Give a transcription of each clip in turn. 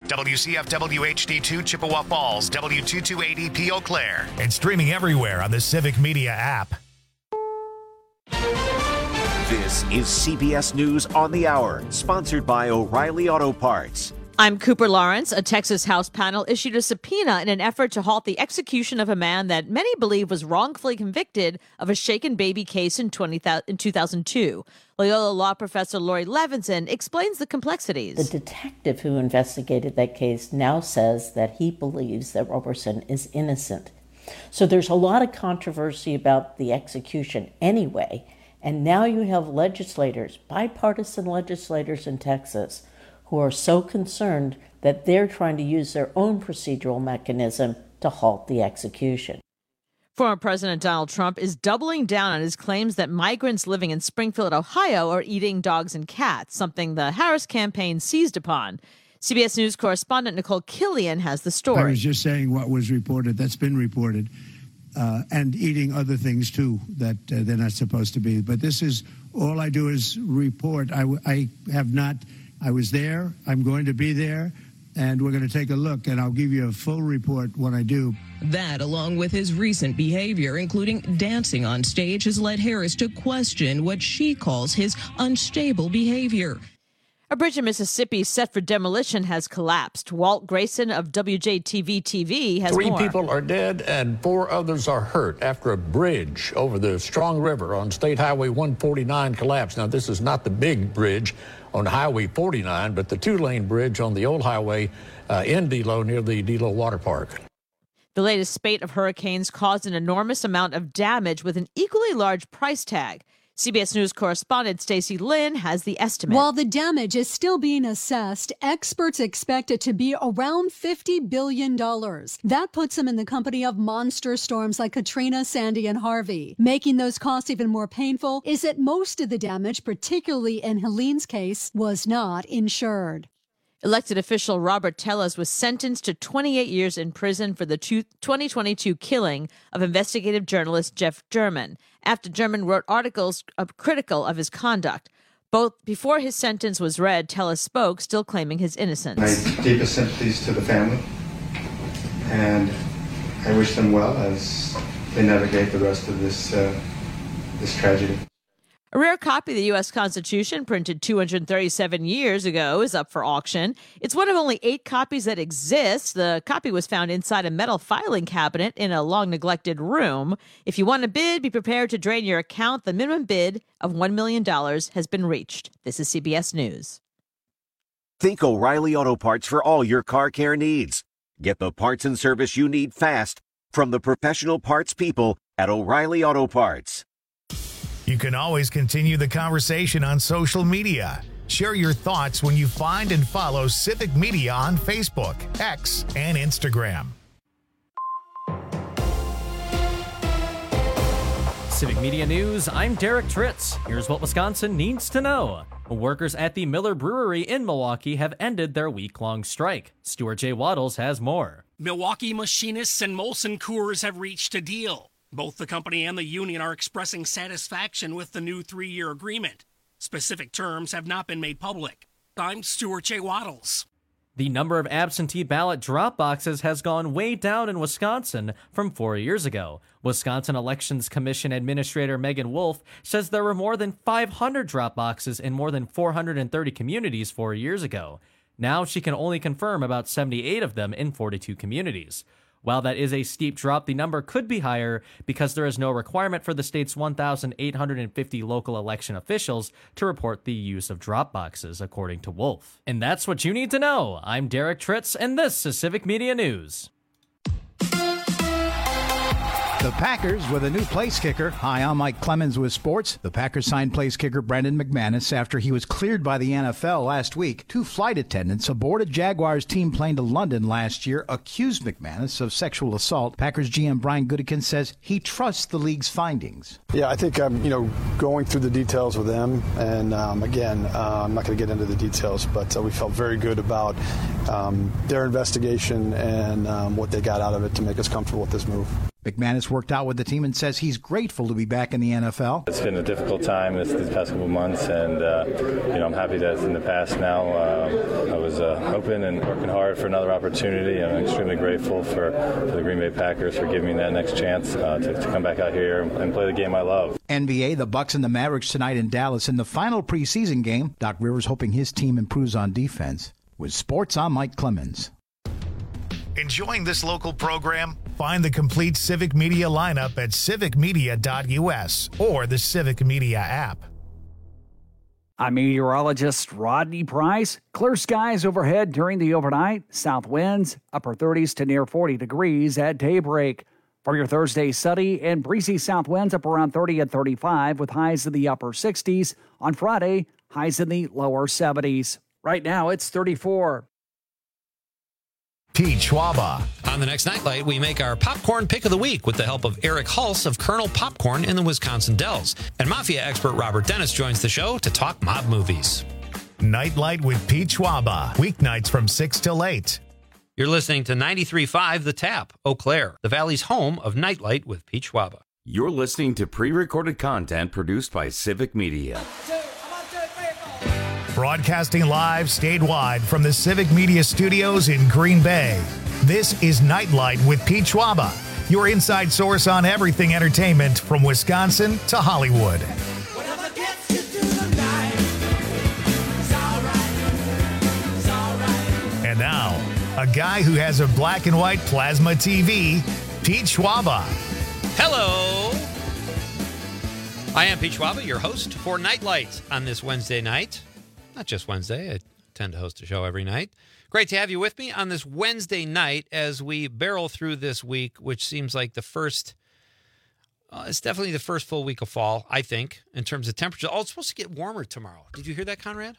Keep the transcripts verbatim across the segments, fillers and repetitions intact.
W C F W H D two Chippewa Falls, W two two eight E P Eau Claire, and streaming everywhere on the Civic Media app. This is C B S News on the Hour, sponsored by O'Reilly Auto Parts. I'm Cooper Lawrence. A Texas House panel issued a subpoena in an effort to halt the execution of a man that many believe was wrongfully convicted of a shaken baby case in, twenty, in two thousand two. Loyola law professor Lori Levinson explains the complexities. The detective who investigated that case now says that he believes that Roberson is innocent. So there's a lot of controversy about the execution anyway. And now you have legislators, bipartisan legislators in Texas, who are so concerned that they're trying to use their own procedural mechanism to halt the execution. Former President Donald Trump is doubling down on his claims that migrants living in Springfield, Ohio, are eating dogs and cats, something the Harris campaign seized upon. C B S News correspondent Nicole Killian has the story. I was just saying what was reported. That's been reported. Uh, and eating other things, too, that uh, they're not supposed to be. But this is, all I do is report. I, I have not, I was there, I'm going to be there, and we're going to take a look, and I'll give you a full report when I do. That, along with his recent behavior, including dancing on stage, has led Harris to question what she calls his unstable behavior. A bridge in Mississippi set for demolition has collapsed. Walt Grayson of W J T V T V has Three more. people are dead and four others are hurt after a bridge over the Strong River on State Highway one forty-nine collapsed. Now, this is not the big bridge on Highway forty-nine, but the two-lane bridge on the old highway uh, in Delo near the Delo Water Park. The latest spate of hurricanes caused an enormous amount of damage with an equally large price tag. C B S News correspondent Stacey Lynn has the estimate. While the damage is still being assessed, experts expect it to be around fifty billion dollars. That puts them in the company of monster storms like Katrina, Sandy, and Harvey. Making those costs even more painful is that most of the damage, particularly in Helene's case, was not insured. Elected official Robert Tellez was sentenced to twenty-eight years in prison for the twenty twenty-two killing of investigative journalist Jeff German, after German wrote articles critical of his conduct. Both before his sentence was read, Tellez spoke, still claiming his innocence. My deepest sympathies to the family, and I wish them well as they navigate the rest of this uh, this tragedy. A rare copy of the U S Constitution, printed two hundred thirty-seven years ago, is up for auction. It's one of only eight copies that exist. The copy was found inside a metal filing cabinet in a long-neglected room. If you want to bid, be prepared to drain your account. The minimum bid of one million dollars has been reached. This is C B S News. Think O'Reilly Auto Parts for all your car care needs. Get the parts and service you need fast from the professional parts people at O'Reilly Auto Parts. You can always continue the conversation on social media. Share your thoughts when you find and follow Civic Media on Facebook, X, and Instagram. Civic Media News, I'm Derek Tritz. Here's what Wisconsin needs to know. Workers at the Miller Brewery in Milwaukee have ended their week-long strike. Stuart J. Waddles has more. Milwaukee Machinists and Molson Coors have reached a deal. Both the company and the union are expressing satisfaction with the new three-year agreement. Specific terms have not been made public. I'm Stuart J. Waddles. The number of absentee ballot drop boxes has gone way down in Wisconsin from four years ago. Wisconsin Elections Commission Administrator Megan Wolf says there were more than five hundred drop boxes in more than four hundred thirty communities four years ago. Now she can only confirm about seventy-eight of them in forty-two communities. While that is a steep drop, the number could be higher because there is no requirement for the state's one thousand eight hundred fifty local election officials to report the use of drop boxes, according to Wolf. And that's what you need to know. I'm Derek Tritz, and this is Civic Media News. The Packers with a new place kicker. Hi, I'm Mike Clemens with sports. The Packers signed place kicker Brandon McManus after he was cleared by the N F L last week. Two flight attendants aboard a Jaguars team plane to London last year accused McManus of sexual assault. Packers G M Brian Gutekunst says he trusts the league's findings. Yeah, I think I'm, you know, going through the details with them, and um, again, uh, I'm not going to get into the details, but uh, we felt very good about um, their investigation and um, what they got out of it to make us comfortable with this move. McManus worked out with the team and says he's grateful to be back in the N F L. It's been a difficult time this, these past couple of months, and uh, you know I'm happy that it's in the past now. Uh, I was uh, hoping and working hard for another opportunity, and I'm extremely grateful for, for the Green Bay Packers for giving me that next chance uh, to, to come back out here and play the game I love. N B A, the Bucks and the Mavericks tonight in Dallas in the final preseason game. Doc Rivers hoping his team improves on defense. With sports, I'm Mike Clemens. Enjoying this local program? Find the complete Civic Media lineup at civic media dot u s or the Civic Media app. I'm meteorologist Rodney Price. Clear skies overhead during the overnight. South winds, upper thirties to near forty degrees at daybreak. For your Thursday, sunny and breezy south winds up around thirty and thirty-five with highs in the upper sixties. On Friday, highs in the lower seventies. Right now, it's thirty-four. Pete Schwaba. On the next Nightlight, we make our popcorn pick of the week with the help of Eric Hulse of Colonel Popcorn in the Wisconsin Dells. And Mafia expert Robert Dennis joins the show to talk mob movies. Nightlight with Pete Schwaba. Weeknights from six till eight. You're listening to ninety-three point five The Tap, Eau Claire, the Valley's home of Nightlight with Pete Schwaba. You're listening to pre-recorded content produced by Civic Media. Broadcasting live statewide from the Civic Media Studios in Green Bay. This is Nightlight with Pete Schwaba, your inside source on everything entertainment from Wisconsin to Hollywood. And now, a guy who has a black and white plasma T V, Pete Schwaba. Hello. I am Pete Schwaba, your host for Nightlight on this Wednesday night. Not just Wednesday. I tend to host a show every night. Great to have you with me on this Wednesday night as we barrel through this week, which seems like the first, uh, it's definitely the first full week of fall, I think, in terms of temperature. Oh, it's supposed to get warmer tomorrow. Did you hear that, Conrad?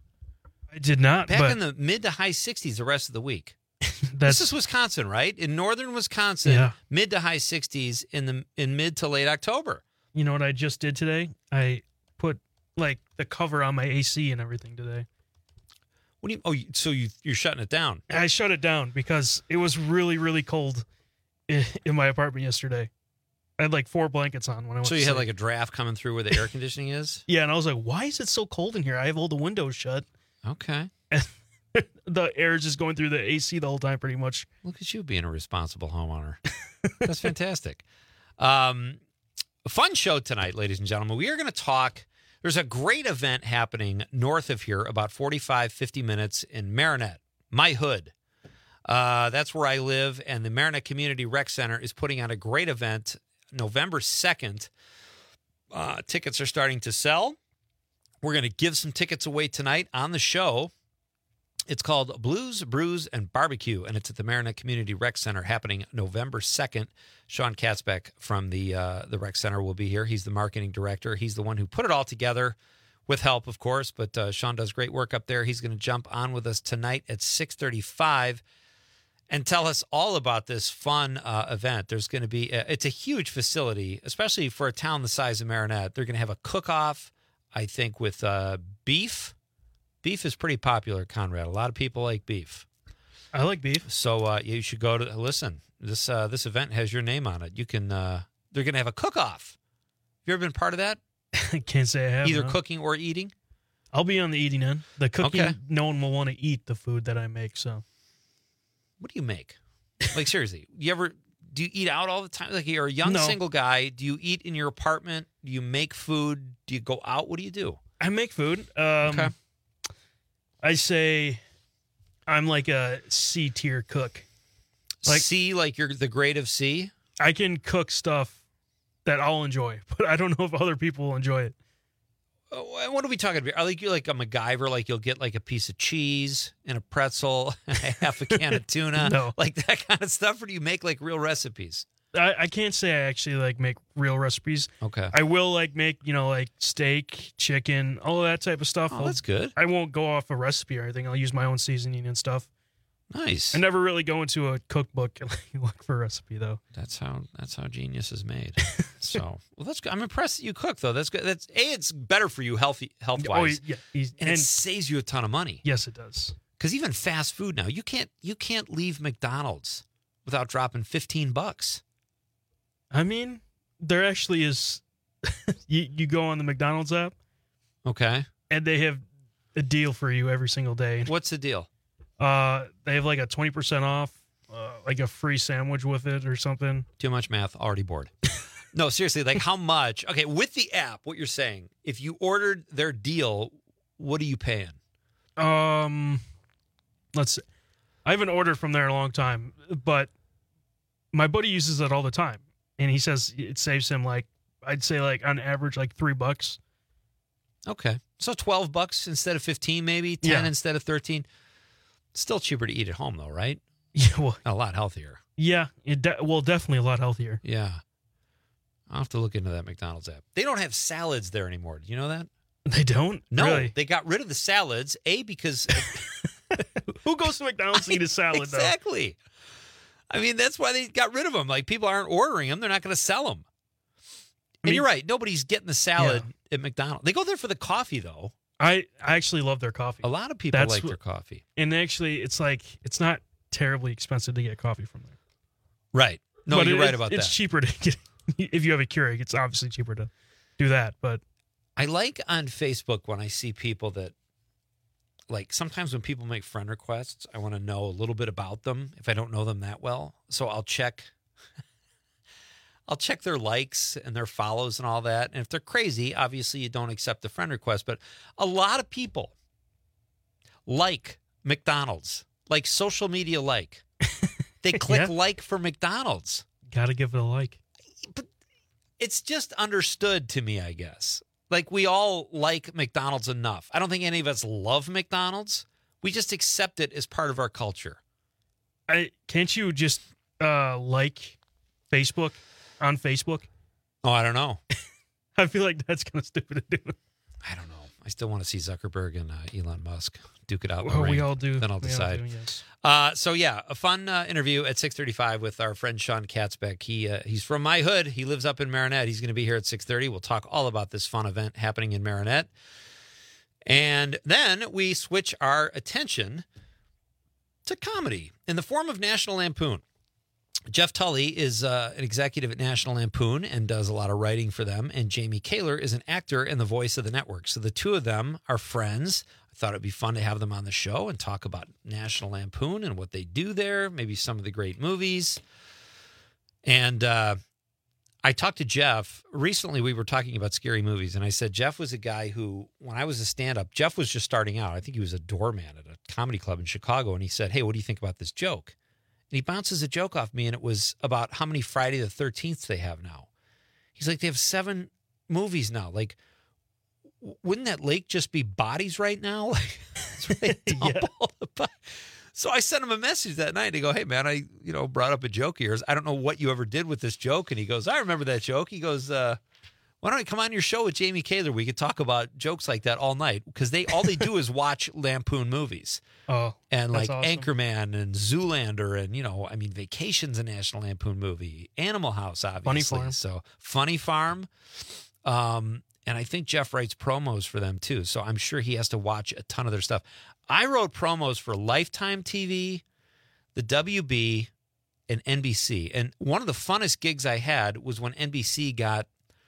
I did not. Back but in the mid to high sixties the rest of the week. This is Wisconsin, right? In northern Wisconsin, Yeah. mid to high sixties in the in mid to late October. You know what I just did today? I put like the cover on my A C and everything today. What do you? Oh, so you you're shutting it down? I shut it down because it was really really cold in, in my apartment yesterday. I had like four blankets on when I went. So to you had sleep. like a draft coming through where the air conditioning is? Yeah, and I was like, why is it so cold in here? I have all the windows shut. Okay. And the air is just going through the A C the whole time, pretty much. Look at you being a responsible homeowner. That's fantastic. Um, a fun show tonight, ladies and gentlemen. We are going to talk. There's a great event happening north of here, about forty-five, fifty minutes in Marinette, my hood. Uh, that's where I live, and the Marinette Community Rec Center is putting on a great event November second. Uh, tickets are starting to sell. We're going to give some tickets away tonight on the show. It's called Blues, Brews, and Barbecue, and it's at the Marinette Community Rec Center happening November second. Sean Katzbeck from the uh, the Rec Center will be here. He's the marketing director. He's the one who put it all together with help, of course, but uh, Sean does great work up there. He's going to jump on with us tonight at six thirty-five and tell us all about this fun uh, event. There's going to be, a, it's a huge facility, especially for a town the size of Marinette. They're going to have a cook-off, I think, with uh, beef. Beef is pretty popular, Conrad. A lot of people like beef. I like beef. So uh, you should go to, listen, this uh, this event has your name on it. You can, uh, they're going to have a cook-off. Have you ever been part of that? I can't say I have. Either no. cooking or eating? I'll be on the eating end. The cooking, Okay. no one will want to eat the food that I make, so. What do you make? Like, seriously, you ever, do you eat out all the time? Like, you're a young No. single guy. Do you eat in your apartment? Do you make food? Do you go out? What do you do? I make food. Um, Okay. I say I'm like a C tier cook. Like C, like you're the grade of C? I can cook stuff that I'll enjoy, but I don't know if other people will enjoy it. Oh, what are we talking about? Are like you like a MacGyver? Like you'll get like a piece of cheese and a pretzel, and a half a can of tuna, No. like that kind of stuff, or do you make like real recipes? I, I can't say I actually like make real recipes. Okay. I will like make, you know, like steak, chicken, all of that type of stuff. Oh, I'll- that's good. I won't go off a recipe or anything. I'll use my own seasoning and stuff. Nice. I never really go into a cookbook and like, look for a recipe though. That's how that's how genius is made. So, well, that's good. I'm impressed that you cook though. That's good. That's a. It's better for you, healthy health wise. Oh, yeah, he's- and, it and- saves you a ton of money. Yes, it does. Because even fast food now, you can't you can't leave McDonald's without dropping fifteen bucks. I mean, there actually is. you you go on the McDonald's app. Okay. And they have a deal for you every single day. What's the deal? Uh, they have like a twenty percent off, uh, like a free sandwich with it or something. Too much math. Already bored. No, seriously. Like how much? Okay, with the app, what you're saying? If you ordered their deal, what are you paying? Um, let's see. I haven't ordered from there in a long time, but my buddy uses it all the time, and he says it saves him like I'd say like on average like three bucks. Okay, so twelve bucks instead of fifteen, maybe ten Yeah. instead of thirteen. Still cheaper to eat at home, though, right? Yeah, well, a lot healthier. Yeah, it de- well, definitely a lot healthier. Yeah, I'll have to look into that McDonald's app. They don't have salads there anymore. Do you know that? They don't. No, Really? they got rid of the salads. A because who goes to McDonald's to eat a salad? Exactly. I mean, that's why they got rid of them. Like people aren't ordering them; they're not going to sell them. And mean- you're right. Nobody's getting the salad at McDonald's. They go there for the coffee, though. I I actually love their coffee. A lot of people That's like what- their coffee. And actually, it's like it's not terribly expensive to get coffee from there. Right. No, But you're it- right about it's that. cheaper to get if you have a Keurig. It's obviously cheaper to do that. But I like on Facebook when I see people that, like, sometimes when people make friend requests, I want to know a little bit about them if I don't know them that well. So I'll check. I'll check their likes and their follows and all that. And if they're crazy, obviously you don't accept the friend request. But a lot of people like McDonald's, like social media like. They click Yeah. like for McDonald's. gotta give it a like. It's just understood to me, I guess. Like we all like McDonald's enough. I don't think any of us love McDonald's. We just accept it as part of our culture. I can't you just uh, like Facebook on Facebook? Oh, I don't know. I feel like that's kind of stupid to do. I don't know. I still want to see Zuckerberg and uh, Elon Musk duke it out. in the Well, we ring. all do. Then I'll We all decide. do, yes. Uh, so yeah, a fun uh, interview at six thirty-five with our friend Sean Katzbeck. He uh, he's from my hood. He lives up in Marinette. He's going to be here at six thirty. We'll talk all about this fun event happening in Marinette, and then we switch our attention to comedy in the form of National Lampoon. Jeff Tully is uh, an executive at National Lampoon and does a lot of writing for them. And Jamie Kaler is an actor and the voice of the network. So the two of them are friends. I thought it'd be fun to have them on the show and talk about National Lampoon and what they do there, maybe some of the great movies. And uh, I talked to Jeff. Recently, we were talking about scary movies. And I said, Jeff was a guy who, when I was a stand-up, Jeff was just starting out. I think he was a doorman at a comedy club in Chicago. And he said, hey, what do you think about this joke? And he bounces a joke off me, and it was about how many Friday the thirteenth they have now. He's like, they have seven movies now. Like, w- wouldn't that lake just be bodies right now? Like, that's where they dump all the bodies. So I sent him a message that night to go, hey, man, I you know brought up a joke of yours. I don't know what you ever did with this joke. And he goes, I remember that joke. He goes, uh, why don't I come on your show with Jamie Kaler? We could talk about jokes like that all night because they all they do is watch Lampoon movies. Oh, And that's like awesome. Anchorman and Zoolander and, you know, I mean, Vacation's a National Lampoon movie. Animal House, obviously. Funny Farm. So Funny Farm. Um, and I think Jeff writes promos for them too. So I'm sure he has to watch a ton of their stuff. I wrote promos for Lifetime T V, the W B, and N B C. And one of the funnest gigs I had was when N B C got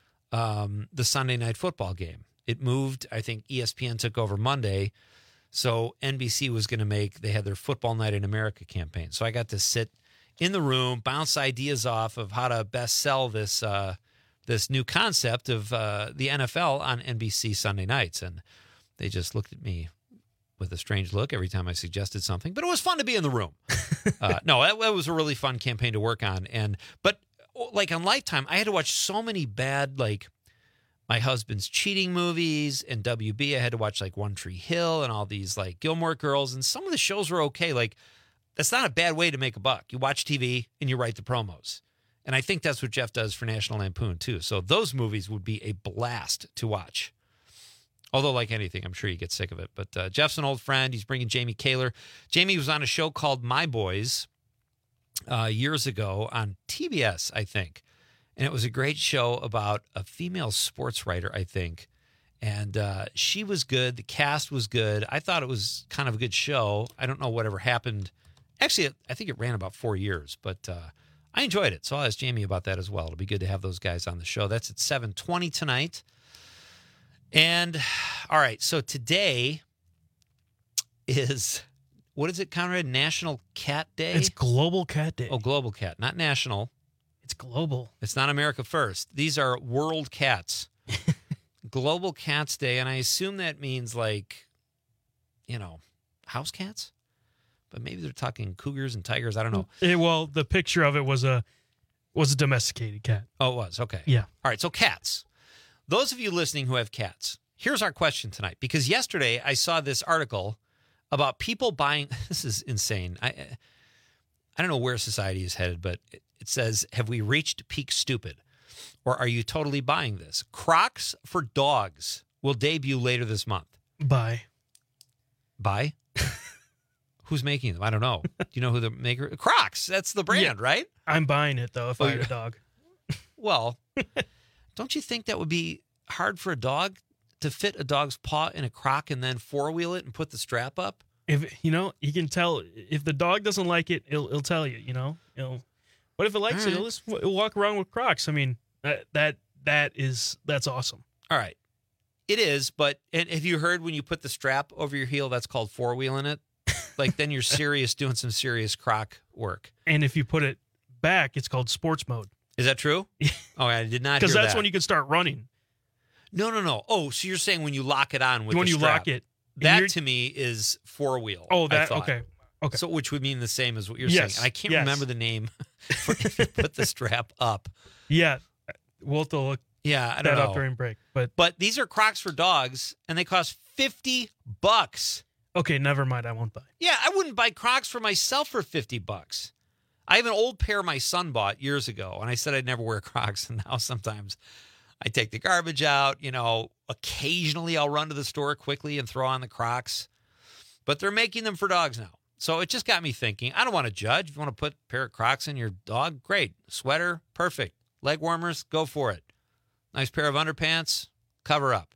um, the Sunday Night Football game. It moved. I think E S P N took over Monday. So N B C was going to make, they had their Football Night in America campaign. So I got to sit in the room, bounce ideas off of how to best sell this uh, this new concept of uh, the N F L on N B C Sunday nights. And they just looked at me with a strange look every time I suggested something. But it was fun to be in the room. uh, no, that, that was a really fun campaign to work on. And But like on Lifetime, I had to watch so many bad, like, My Husband's Cheating movies, and W B. I had to watch like One Tree Hill and all these like Gilmore Girls, and some of the shows were okay. Like, that's not a bad way to make a buck. You watch T V and you write the promos. And I think that's what Jeff does for National Lampoon too. So those movies would be a blast to watch. Although, like anything, I'm sure you get sick of it. But uh, Jeff's an old friend. He's bringing Jamie Kaler. Jamie was on a show called My Boys uh, years ago on T B S, I think. And it was a great show about a female sports writer, I think. And uh, she was good. The cast was good. I thought it was kind of a good show. I don't know whatever happened. Actually, I think it ran about four years, but uh, I enjoyed it, so I'll ask Jamie about that as well. It'll be good to have those guys on the show. That's at seven twenty tonight. And, all right, so today is, what is it, Conrad? National Cat Day? It's Global Cat Day. Oh, Global Cat, not national. It's global. It's not America First. These are world cats. Global Cats Day, and I assume that means like, you know, house cats? But maybe they're talking cougars and tigers. I don't know. It, well, the picture of it was a was a domesticated cat. Oh, it was. Okay. Yeah. All right, so cats. Those of you listening who have cats, here's our question tonight. Because yesterday I saw this article about people buying, this is insane. I I don't know where society is headed, but it, it says, have we reached peak stupid? Or are you totally buying this? Crocs for dogs will debut later this month. Buy. Buy? Who's making them? I don't know. Do you know who the maker? Crocs. That's the brand, Yeah. right? I'm buying it, though, if Oh, I had you're- a dog. Well, don't you think that would be hard for a dog to fit a dog's paw in a Croc and then four-wheel it and put the strap up? If you know, you can tell if the dog doesn't like it, it'll, it'll tell you. You know, it'll. But if it likes All it, right. it'll just it'll walk around with Crocs. I mean, that that that is that's awesome. All right. It is, but and have you heard when you put the strap over your heel, that's called four-wheeling it? Like, then you're serious, doing some serious Croc work. And if you put it back, it's called sports mode. Is that true? Oh, I did not hear Because that's that. when you can start running. No, no, no. Oh, so you're saying when you lock it on with When the you strap. lock it. and That you're- to me is four-wheel. Oh, I that thought. okay. Okay. So, which would mean the same as what you're Yes, saying. And I can't yes. remember the name for if you put the strap up. Yeah, we'll have to look Yeah, I that don't know. up during break. But But these are Crocs for dogs, and they cost fifty bucks. okay, never mind. I won't buy. Yeah, I wouldn't buy Crocs for myself for fifty bucks. I have an old pair my son bought years ago, and I said I'd never wear Crocs, and now sometimes I take the garbage out. You know, occasionally I'll run to the store quickly and throw on the Crocs. But they're making them for dogs now. So it just got me thinking, I don't want to judge. If you want to put a pair of Crocs in your dog, great. Sweater, perfect. Leg warmers, go for it. Nice pair of underpants, cover up.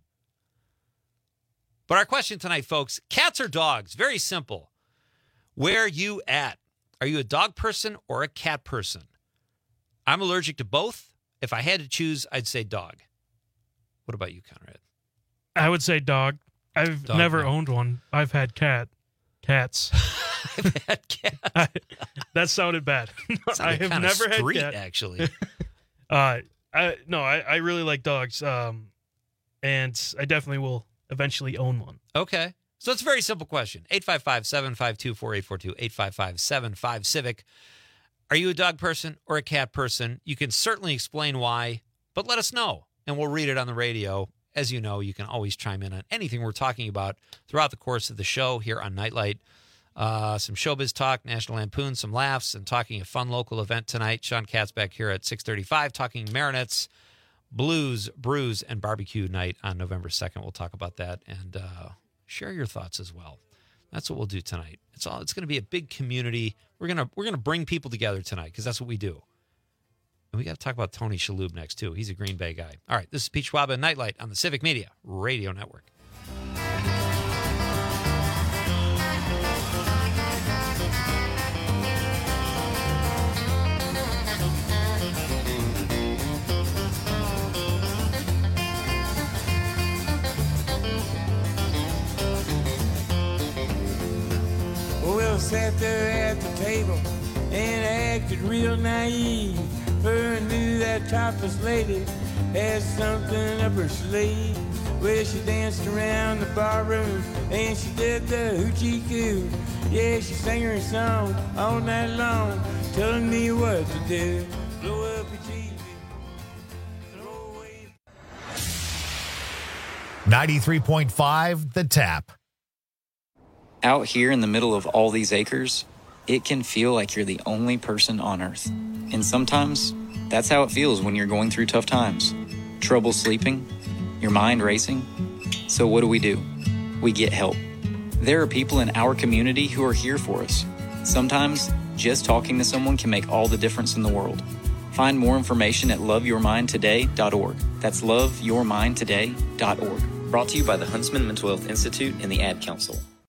But our question tonight, folks, cats or dogs? Very simple. Where are you at? Are you a dog person or a cat person? I'm allergic to both. If I had to choose, I'd say dog. What about you, Conrad? I would say dog. I've Dog, never no. owned one. I've had cat. Cats. I've had cats. I, that sounded bad. I Sounded have kinda never street, had cat. actually. Uh, I no, I, I really like dogs. Um, and I definitely will eventually own one. Okay. So it's a very simple question. eight five five, seven five two, four eight four two, eight five five, seven five, Civic. Are you a dog person or a cat person? You can certainly explain why, but let us know, and we'll read it on the radio. As you know, you can always chime in on anything we're talking about throughout the course of the show here on Nightlight. Uh, some showbiz talk, National Lampoon, some laughs, and talking a fun local event tonight. Sean Katz back here at six thirty-five, talking Marinets, Blues, Brews, and Barbecue Night on November second. We'll talk about that and uh, share your thoughts as well. That's what we'll do tonight. It's all. It's going to be a big community. We're gonna we're gonna bring people together tonight because that's what we do. And we got to talk about Tony Shalhoub next too. He's a Green Bay guy. All right, this is Pete Schwab and Nightlight on the Civic Media Radio Network. Well, sat there at the table and acted real naive. For knew that topless lady had something up her sleeve. Well, she danced around the barroom and she did the hoochie coo. Yeah, she sang her song all night long, telling me what to do. Blow up your T V. ninety-three point five The Tap. Out here in the middle of all these acres, it can feel like you're the only person on Earth. And sometimes, that's how it feels when you're going through tough times. Trouble sleeping, your mind racing. So what do we do? We get help. There are people in our community who are here for us. Sometimes, just talking to someone can make all the difference in the world. Find more information at love your mind today dot org. That's love your mind today dot org. Brought to you by the Huntsman Mental Health Institute and the Ad Council.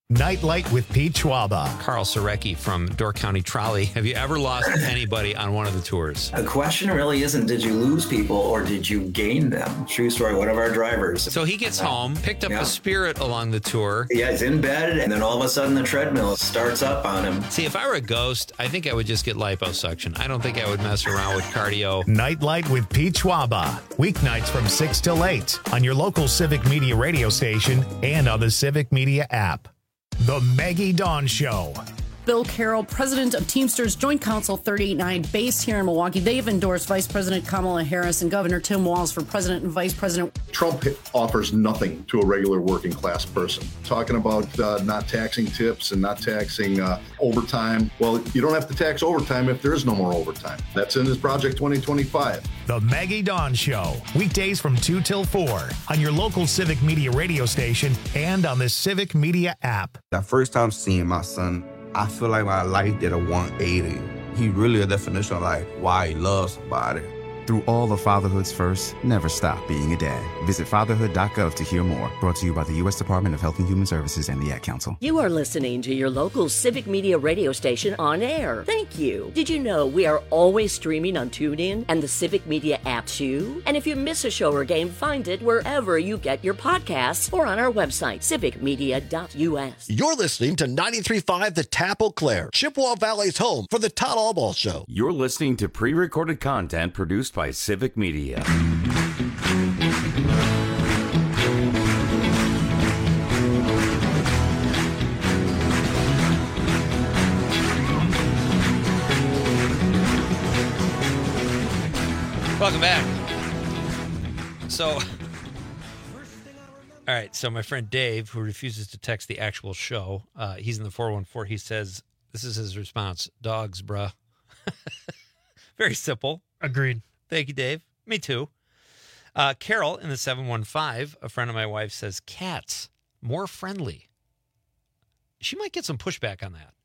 Nightlight with Pete Schwaba. Carl Sorecki from Door County Trolley. Have you ever lost anybody on one of the tours? The question really isn't did you lose people or did you gain them? True story, one of our drivers. So he gets home, picked up yeah. a Spirit along the tour. Yeah, he's in bed, and then all of a sudden the treadmill starts up on him. See, if I were a ghost, I think I would just get liposuction. I don't think I would mess around with cardio. Nightlight with Pete Schwaba. Weeknights from six till eight on your local Civic Media radio station and on the Civic Media app. The Maggie Dawn Show. Bill Carroll, president of Teamsters Joint Council thirty-eight nine, based here in Milwaukee. They've endorsed Vice President Kamala Harris and Governor Tim Walz for president and vice president. Trump offers nothing to a regular working class person. Talking about uh, not taxing tips and not taxing uh, overtime. Well, you don't have to tax overtime if there is no more overtime. That's in his Project twenty twenty-five. The Maggie Dawn Show. Weekdays from two till four on your local Civic Media radio station and on the Civic Media app. The first time seeing my son, I feel like my life did a one eighty. He really a definition of like why he loves somebody. Through all the fatherhood's first, never stop being a dad. Visit fatherhood dot gov to hear more. Brought to you by the U S Department of Health and Human Services and the Ad Council. You are listening to your local Civic Media radio station on air. Thank you. Did you know we are always streaming on TuneIn and the Civic Media app too? And if you miss a show or game, find it wherever you get your podcasts or on our website, civic media dot u s. You're listening to ninety-three point five The Tap Eau Claire, Chippewa Valley's home for the Todd Allball Show. You're listening to pre-recorded content produced by Civic Media. Welcome back. So, all right. So my friend Dave, who refuses to text the actual show, uh, he's in the four one four. He says, this is his response. Dogs, bruh. Very simple. Agreed. Thank you, Dave. Me too. Uh, Carol in the seven one five, a friend of my wife, says cats, more friendly. She might get some pushback on that.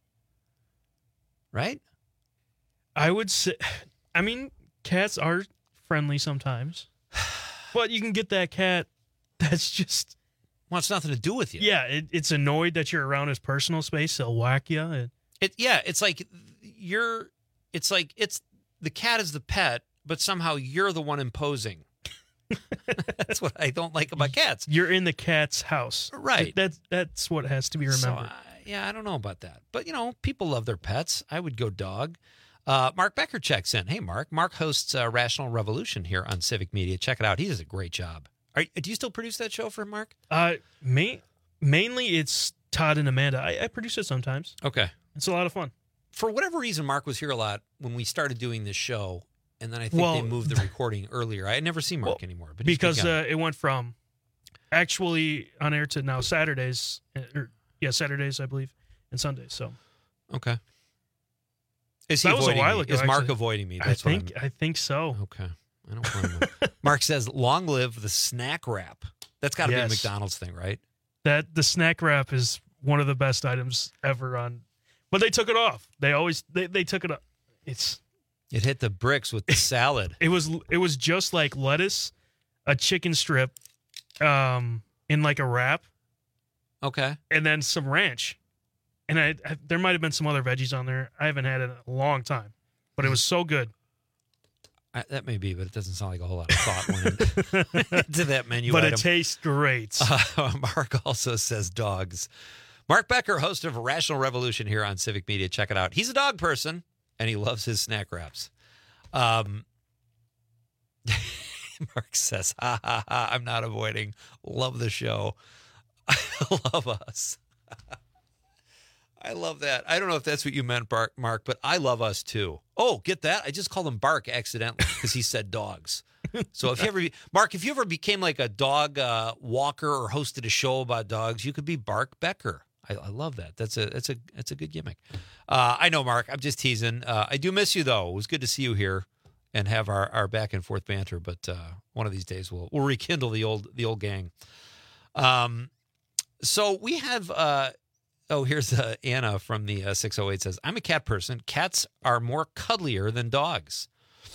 Right? I would say, I mean, cats are friendly sometimes. But you can get that cat that's just... wants nothing to do with you. Yeah, it, it's annoyed that you're around his personal space. They'll whack you. It, it, yeah, it's like you're... It's like it's... The cat is the pet, but somehow you're the one imposing. That's what I don't like about cats. You're in the cat's house. Right. That's, that's what has to be remembered. So, uh, yeah, I don't know about that. But, you know, people love their pets. I would go dog. Uh, Mark Becker checks in. Hey, Mark. Mark hosts uh, Rational Revolution here on Civic Media. Check it out. He does a great job. Are, do you still produce that show for Mark? Uh, ma- mainly it's Todd and Amanda. I, I produce it sometimes. Okay. It's a lot of fun. For whatever reason, Mark was here a lot when we started doing this show, and then I think well, they moved the recording earlier. I had never seen Mark well, anymore. But because uh, it went from actually on air to now Saturdays, or, yeah, Saturdays, I believe, and Sundays. So, okay. Is he that was a while me? ago. Is Mark actually. avoiding me? That's I think I think so. Okay, I don't blame him. Mark says, "Long live the snack wrap." That's got to yes. be a McDonald's thing, right? That the snack wrap is one of the best items ever on. But they took it off. They always they, they took it up. It's it hit the bricks with the salad. It was it was just like lettuce, a chicken strip, um, in like a wrap. Okay. And then some ranch, and I, I there might have been some other veggies on there. I haven't had it in a long time, but it was so good. I, that may be, but it doesn't sound like a whole lot of thought went into that menu. But item. It tastes great. Uh, Mark also says dogs. Mark Becker, host of Rational Revolution here on Civic Media. Check it out. He's a dog person, and he loves his snack wraps. Um, Mark says, ha, ha, ha, I'm not avoiding. Love the show. I love us. I love that. I don't know if that's what you meant, Mark, but I love us too. Oh, get that? I just called him Bark accidentally because he said dogs. So if you ever, Mark, if you ever became like a dog uh, walker or hosted a show about dogs, you could be Bark Becker. I, I love that. That's a that's a that's a good gimmick. Uh, I know, Mark. I'm just teasing. Uh, I do miss you though. It was good to see you here and have our, our back and forth banter. But uh, one of these days we'll we'll rekindle the old the old gang. Um, so we have. Uh, oh, here's uh, Anna from the uh, six oh eight says, "I'm a cat person. Cats are more cuddlier than dogs."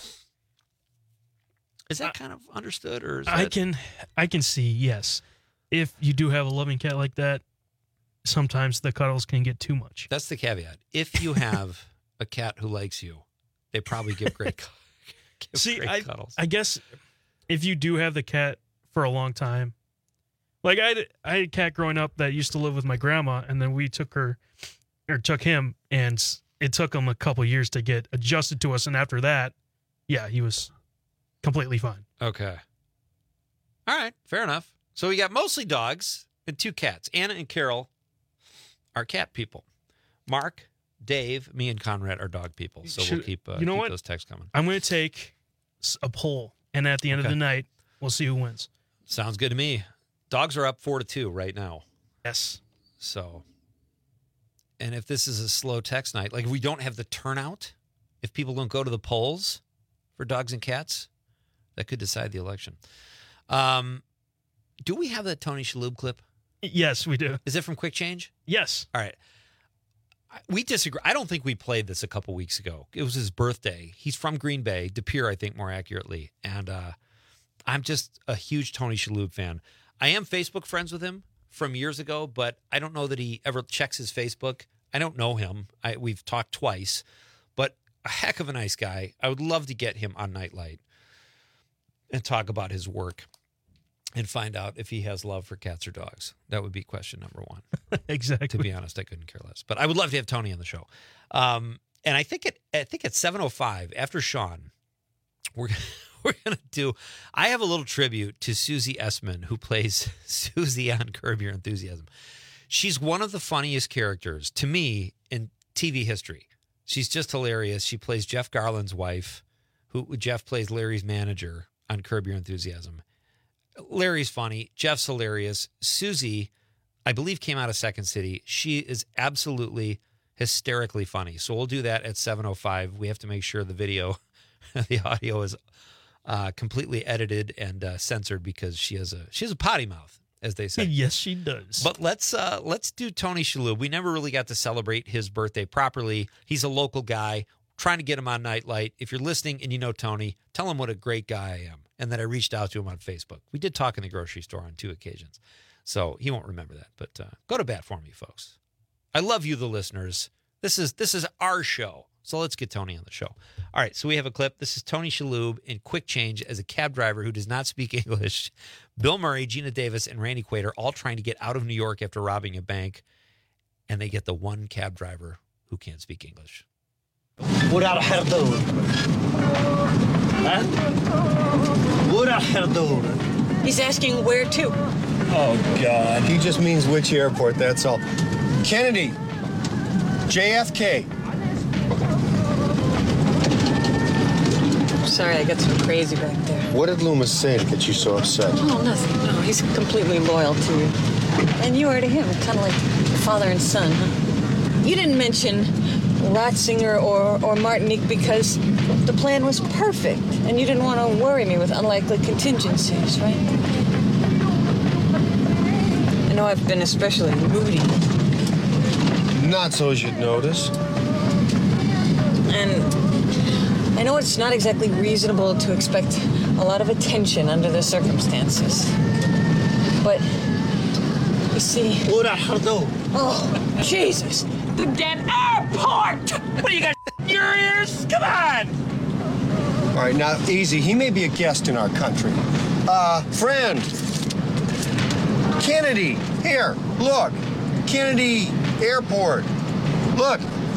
Is that kind of understood, or is I that... can I can see yes, if you do have a loving cat like that. sometimes the cuddles can get too much. That's the caveat. If you have a cat who likes you, they probably give great, give See, great I, cuddles. I guess if you do have the cat for a long time, like I had, I had a cat growing up that used to live with my grandma, and then we took her, or took him, and it took him a couple years to get adjusted to us. And after that, yeah, he was completely fine. Okay. All right. Fair enough. So we got mostly dogs and two cats. Anna and Carol are cat people. Mark, Dave, me, and Conrad are dog people. So Should- we'll keep, uh, you know keep what? those texts coming. I'm going to take s- a poll, and at the end Okay. of the night, we'll see who wins. Sounds good to me. Dogs are up four to two right now. Yes. So, and if this is a slow text night, like if we don't have the turnout, if people don't go to the polls for dogs and cats, that could decide the election. Um, do we have that Tony Shalhoub clip? Yes, we do. Is it from Quick Change? Yes. All right. We disagree. I don't think we played this a couple weeks ago. It was his birthday. He's from Green Bay, De Pere, I think, more accurately. And uh, I'm just a huge Tony Shalhoub fan. I am Facebook friends with him from years ago, but I don't know that he ever checks his Facebook. I don't know him. I, we've talked twice, but a heck of a nice guy. I would love to get him on Nightlight and talk about his work and find out if he has love for cats or dogs. That would be question number one. Exactly. To be honest, I couldn't care less. But I would love to have Tony on the show. Um, and I think at I think at seven oh five, after Sean, we're we're gonna do. I have a little tribute to Susie Essman, who plays Susie on Curb Your Enthusiasm. She's one of the funniest characters to me in T V history. She's just hilarious. She plays Jeff Garland's wife, who Jeff plays Larry's manager on Curb Your Enthusiasm. Larry's funny. Jeff's hilarious. Susie, I believe, came out of Second City. She is absolutely hysterically funny. So we'll do that at seven oh five. We have to make sure the video, the audio is uh, completely edited and uh, censored because she has a she has a potty mouth, as they say. Yes, she does. But let's uh, let's do Tony Shalhoub. We never really got to celebrate his birthday properly. He's a local guy. Trying to get him on Nightlight. If you're listening and you know Tony, tell him what a great guy I am and that I reached out to him on Facebook. We did talk in the grocery store on two occasions. So he won't remember that. But uh, go to bat for me, folks. I love you, the listeners. This is this is our show. So let's get Tony on the show. All right, so we have a clip. This is Tony Shalhoub in Quick Change as a cab driver who does not speak English. Bill Murray, Gina Davis, and Randy Quaid are all trying to get out of New York after robbing a bank. And they get the one cab driver who can't speak English. وراح حردور ها وراح حردور. He's asking where to. Oh God, he just means which airport, that's all. Kennedy, J F K. Sorry, I got so crazy back there. What did Loomis say to get you so upset? Oh, nothing. No, he's completely loyal to you. And you are to him, kind of like father and son, huh? You didn't mention Ratzinger or, or Martinique because the plan was perfect, and you didn't want to worry me with unlikely contingencies, right? I know I've been especially moody. Not so as you'd notice. And I know it's not exactly reasonable to expect a lot of attention under the circumstances. But, you see... Oh, Jesus! The damn airport! What do you got your ears? Come on! All right, now, easy. He may be a guest in our country. Uh, friend. Kennedy. Here, look. Kennedy Airport. Look.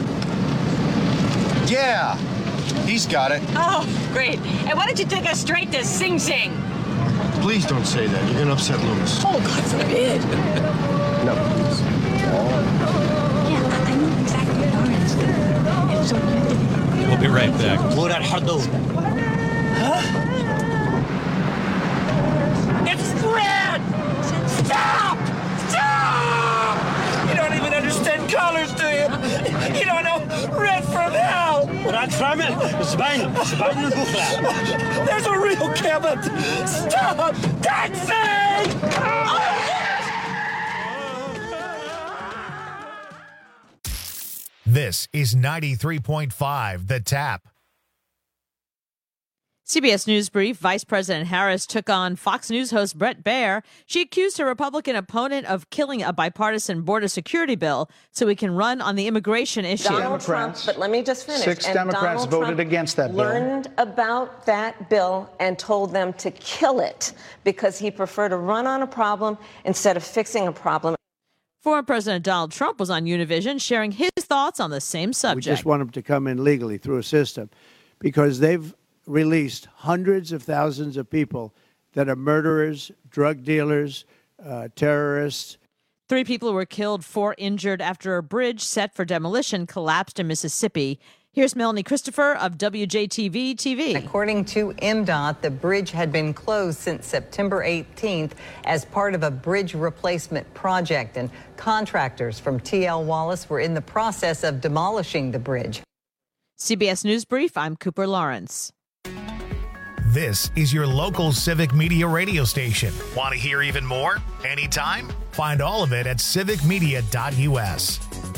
Yeah. He's got it. Oh, great. And why don't you take us straight to Sing Sing? Please don't say that. You're going to upset Loomis. Oh, God forbid. No, please. Yeah, I know exactly where Lawrence is. So you have to... We'll be right back. Huh? It's Red! Stop! Stop! You don't even understand colors, do you? You don't know red from hell! There's a real Kevin! Stop! Taxi! This is ninety-three point five The Tap. C B S News Brief, Vice President Harris took on Fox News host Bret Baier. She accused her Republican opponent of killing a bipartisan border security bill so he can run on the immigration issue. Donald Trump, but let me just finish. Six and Democrats Donald voted Trump against that bill. Learned about that bill and told them to kill it because he preferred to run on a problem instead of fixing a problem. Former President Donald Trump was on Univision sharing his thoughts on the same subject. We just want them to come in legally through a system because they've released hundreds of thousands of people that are murderers, drug dealers, uh, terrorists. Three people were killed, four injured after a bridge set for demolition collapsed in Mississippi. Here's Melanie Christopher of W J T V T V. According to M DOT, the bridge had been closed since September eighteenth as part of a bridge replacement project, and contractors from T L Wallace were in the process of demolishing the bridge. C B S News Brief, I'm Cooper Lawrence. This is your local Civic Media radio station. Want to hear even more? Anytime? Find all of it at civic media dot u s.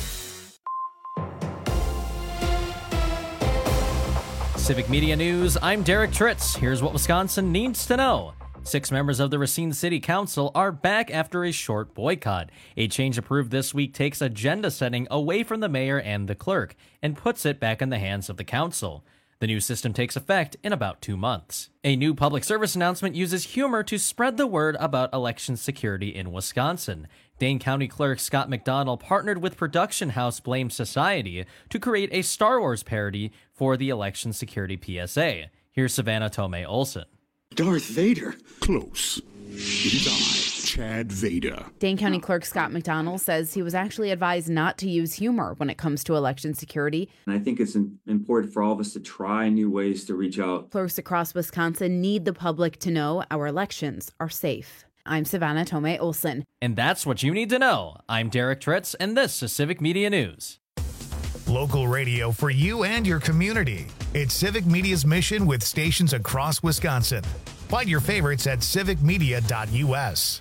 Civic Media News, I'm Derek Tritz. Here's what Wisconsin needs to know. Six members of the Racine City Council are back after a short boycott. A change approved this week takes agenda setting away from the mayor and the clerk and puts it back in the hands of the council. The new system takes effect in about two months. A new public service announcement uses humor to spread the word about election security in Wisconsin. Dane County Clerk Scott McDonald partnered with production house Blame Society to create a Star Wars parody for the election security P S A. Here's Savannah Tomei Olson. Darth Vader. Close. It is I, Chad Vader. Dane County Clerk Scott McDonald says he was actually advised not to use humor when it comes to election security. And I think it's important for all of us to try new ways to reach out. Clerks across Wisconsin need the public to know our elections are safe. I'm Savannah Tomei Olson. And that's what you need to know. I'm Derek Tritz, and this is Civic Media News. Local radio for you and your community. It's Civic Media's mission with stations across Wisconsin. Find your favorites at civic media dot u s.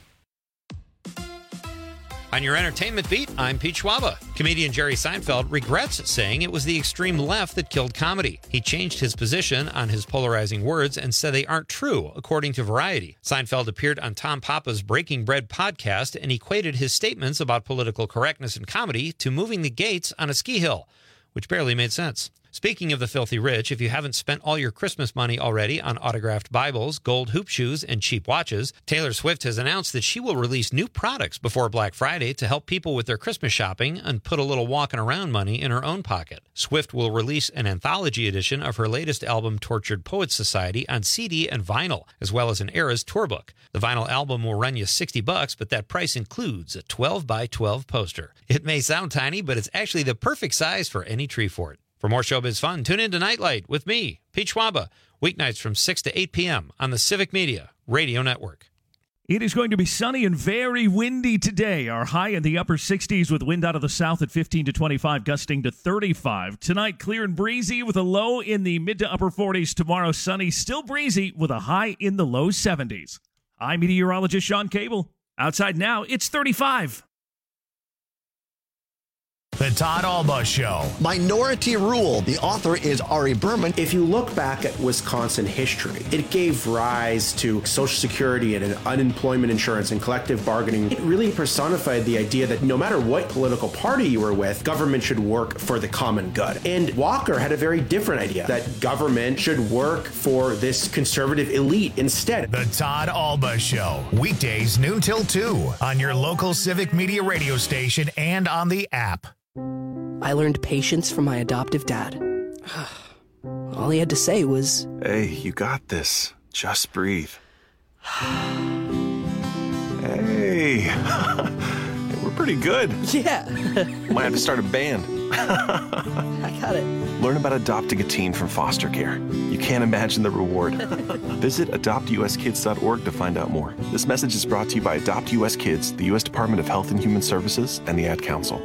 On your entertainment beat, I'm Pete Schwaba. Comedian Jerry Seinfeld regrets saying it was the extreme left that killed comedy. He changed his position on his polarizing words and said they aren't true, according to Variety. Seinfeld appeared on Tom Papa's Breaking Bread podcast and equated his statements about political correctness in comedy to moving the gates on a ski hill, which barely made sense. Speaking of the filthy rich, if you haven't spent all your Christmas money already on autographed Bibles, gold hoop shoes, and cheap watches, Taylor Swift has announced that she will release new products before Black Friday to help people with their Christmas shopping and put a little walking around money in her own pocket. Swift will release an anthology edition of her latest album, Tortured Poets Society, on C D and vinyl, as well as an Eras tour book. The vinyl album will run you sixty bucks, but that price includes a twelve by twelve poster. It may sound tiny, but it's actually the perfect size for any tree fort. For more showbiz fun, tune in to Nightlight with me, Pete Schwaba, weeknights from six to eight p.m. on the Civic Media Radio Network. It is going to be sunny and very windy today. Our high in the upper sixties with wind out of the south at fifteen to twenty-five, gusting to thirty-five. Tonight, clear and breezy with a low in the mid to upper forties. Tomorrow, sunny, still breezy with a high in the low seventies. I'm meteorologist Sean Cable. Outside now, it's thirty-five. The Todd Alba Show. Minority Rule. The author is Ari Berman. If you look back at Wisconsin history, it gave rise to Social Security and unemployment insurance and collective bargaining. It really personified the idea that no matter what political party you were with, government should work for the common good. And Walker had a very different idea, that government should work for this conservative elite instead. The Todd Alba Show. Weekdays noon till two on your local Civic Media radio station and on the app. I learned patience from my adoptive dad. All he had to say was, "Hey, you got this. Just breathe." Hey, we're pretty good. Yeah. Might have to start a band. I got it. Learn about adopting a teen from foster care. You can't imagine the reward. Visit adopt u s kids dot org to find out more. This message is brought to you by Adopt U S Kids, the U S Department of Health and Human Services, and the Ad Council.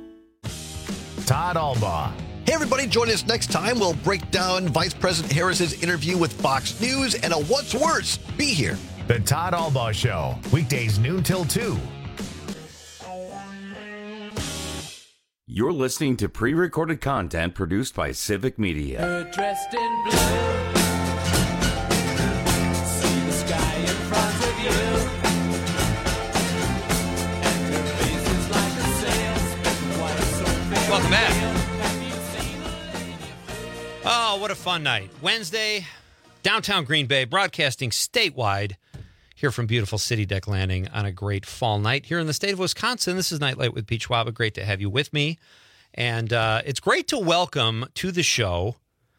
Todd Alba. Hey, everybody, join us next time. We'll break down Vice President Harris's interview with Fox News and a what's worse. Be here. The Todd Alba Show. Weekdays noon till two. You're listening to pre-recorded content produced by Civic Media. Dressed in blue. Welcome back. Oh, what a fun night. Wednesday, downtown Green Bay, broadcasting statewide here from beautiful City Deck Landing on a great fall night here in the state of Wisconsin. This is Nightlight with Pete Schwaba. Great to have you with me. And uh, it's great to welcome to the show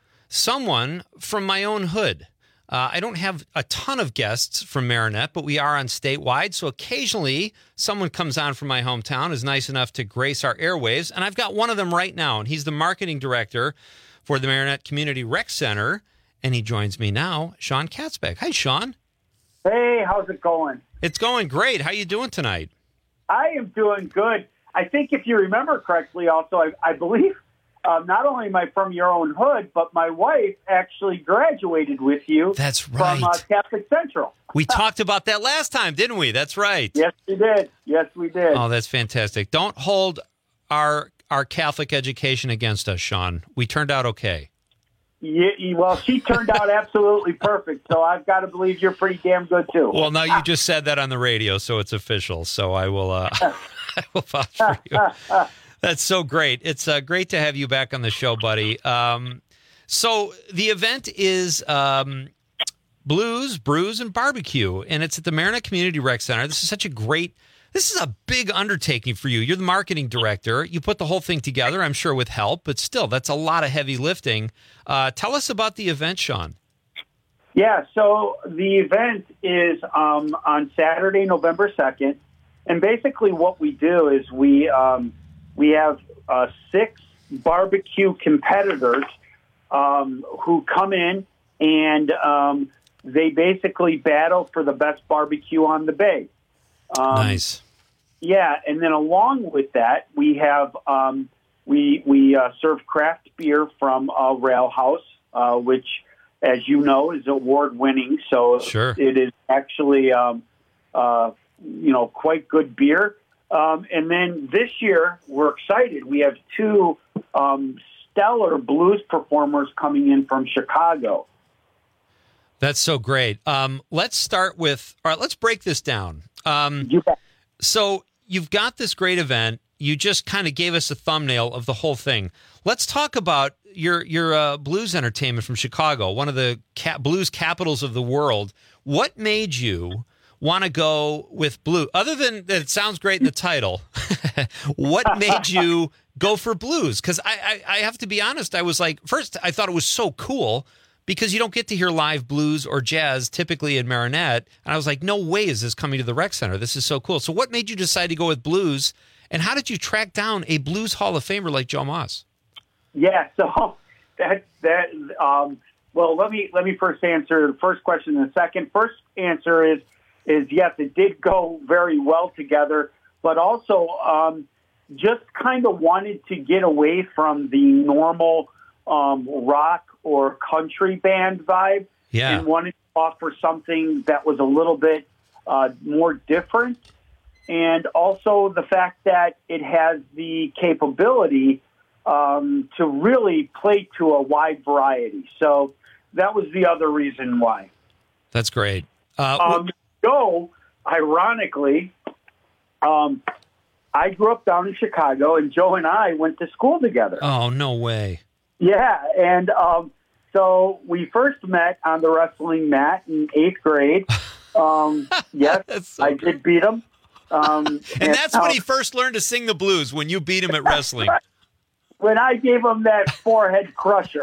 someone from my own hood. Uh, I don't have a ton of guests from Marinette, but we are on statewide. So occasionally someone comes on from my hometown, is nice enough to grace our airwaves. And I've got one of them right now, and he's the marketing director for the Marinette Community Rec Center. And he joins me now, Sean Katzbeck. Hi, Sean. Hey, how's it going? It's going great. How you doing tonight? I am doing good. I think if you remember correctly, also, I, I believe uh, not only am I from your own hood, but my wife actually graduated with you. That's right. From uh, Catholic Central. We talked about that last time, didn't we? That's right. Yes, we did. Yes, we did. Oh, that's fantastic. Don't hold our our Catholic education against us, Sean. We turned out okay. Yeah, well, she turned out absolutely perfect, so I've got to believe you're pretty damn good, too. Well, now you just said that on the radio, so it's official. So I will, uh, I will vouch for you. That's so great. It's uh, great to have you back on the show, buddy. Um, so the event is um, Blues, Brews, and Barbecue, and it's at the Marinette Community Rec Center. This is such a great This is a big undertaking for you. You're the marketing director. You put the whole thing together, I'm sure, with help, but still, that's a lot of heavy lifting. Uh, tell us about the event, Sean. Yeah, so the event is um, on Saturday, November second, and basically what we do is we um, we have uh, six barbecue competitors um, who come in, and um, they basically battle for the best barbecue on the bay. Um, nice. Yeah, and then along with that, we have um, we we uh, serve craft beer from uh, Rail House, uh, which, as you know, is award winning. So sure. It is actually um, uh, you know quite good beer. Um, and then this year, we're excited. We have two um, stellar blues performers coming in from Chicago. That's so great. Um, let's start with, all right, let's break this down. Um, you bet. So you've got this great event. You just kind of gave us a thumbnail of the whole thing. Let's talk about your your uh, blues entertainment from Chicago, one of the ca- blues capitals of the world. What made you want to go with blue? Other than that it sounds great in the title, what made you go for blues? Because I, I, I have to be honest, I was like, first, I thought it was so cool, because you don't get to hear live blues or jazz typically in Marinette. And I was like, no way is this coming to the rec center. This is so cool. So what made you decide to go with blues? And how did you track down a blues Hall of Famer like Joe Moss? Yeah, so that, that um, well, let me let me first answer the first question. And the second first answer is, is yes, it did go very well together, but also um, just kind of wanted to get away from the normal um, rock or country band vibe, yeah. and wanted to offer something that was a little bit uh, more different. And also the fact that it has the capability um, to really play to a wide variety. So that was the other reason why. That's great. Uh, um, Joe, ironically, um, I grew up down in Chicago, and Joe and I went to school together. Oh, no way. Yeah, and um, so we first met on the wrestling mat in eighth grade. Um, yes, so I did beat him. Um, and, and that's when he first learned to sing the blues, when you beat him at wrestling. When I gave him that forehead crusher.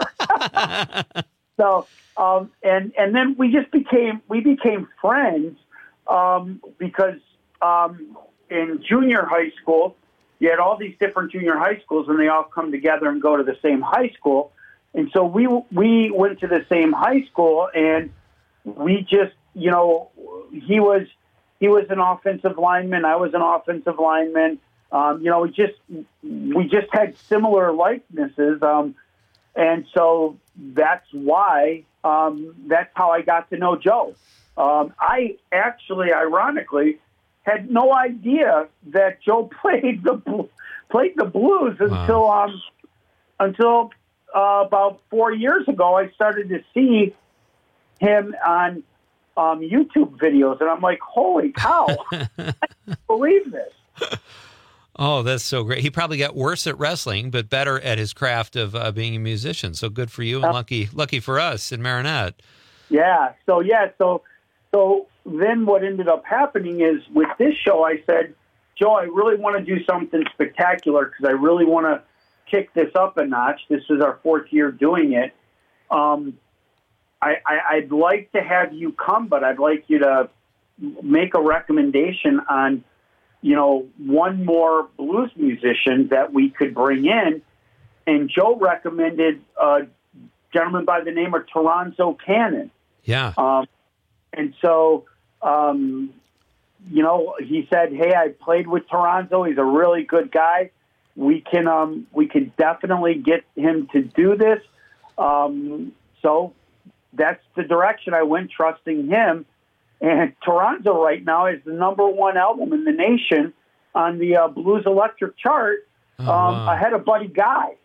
So, um, and and then we just became we became friends um, because um, in junior high school, you had all these different junior high schools, and they all come together and go to the same high school. And so we we went to the same high school, and we just, you know, he was he was an offensive lineman, I was an offensive lineman. Um, you know, we just we just had similar likenesses, um, and so that's why um, that's how I got to know Joe. Um, I actually, ironically, had no idea that Joe played the played the blues until wow. um, until uh, about four years ago. I started to see him on um, YouTube videos, and I'm like, holy cow, I can't believe this. Oh, that's so great. He probably got worse at wrestling, but better at his craft of uh, being a musician. So good for you, and lucky lucky for us in Marinette. Yeah. So, yeah. So, so then what ended up happening is with this show, I said, Joe, I really want to do something spectacular because I really want to kick this up a notch. This is our fourth year doing it. Um, I, I, I'd like to have you come, but I'd like you to make a recommendation on, you know, one more blues musician that we could bring in. And Joe recommended a gentleman by the name of Toronzo Cannon. Yeah. Um, and so, um, you know, he said, hey, I played with Toronzo. He's a really good guy. We can, um, we can definitely get him to do this. Um, so that's the direction I went, trusting him. And Toronzo right now is the number one album in the nation on the uh, Blues Electric chart, um, oh, wow. ahead of Buddy Guy.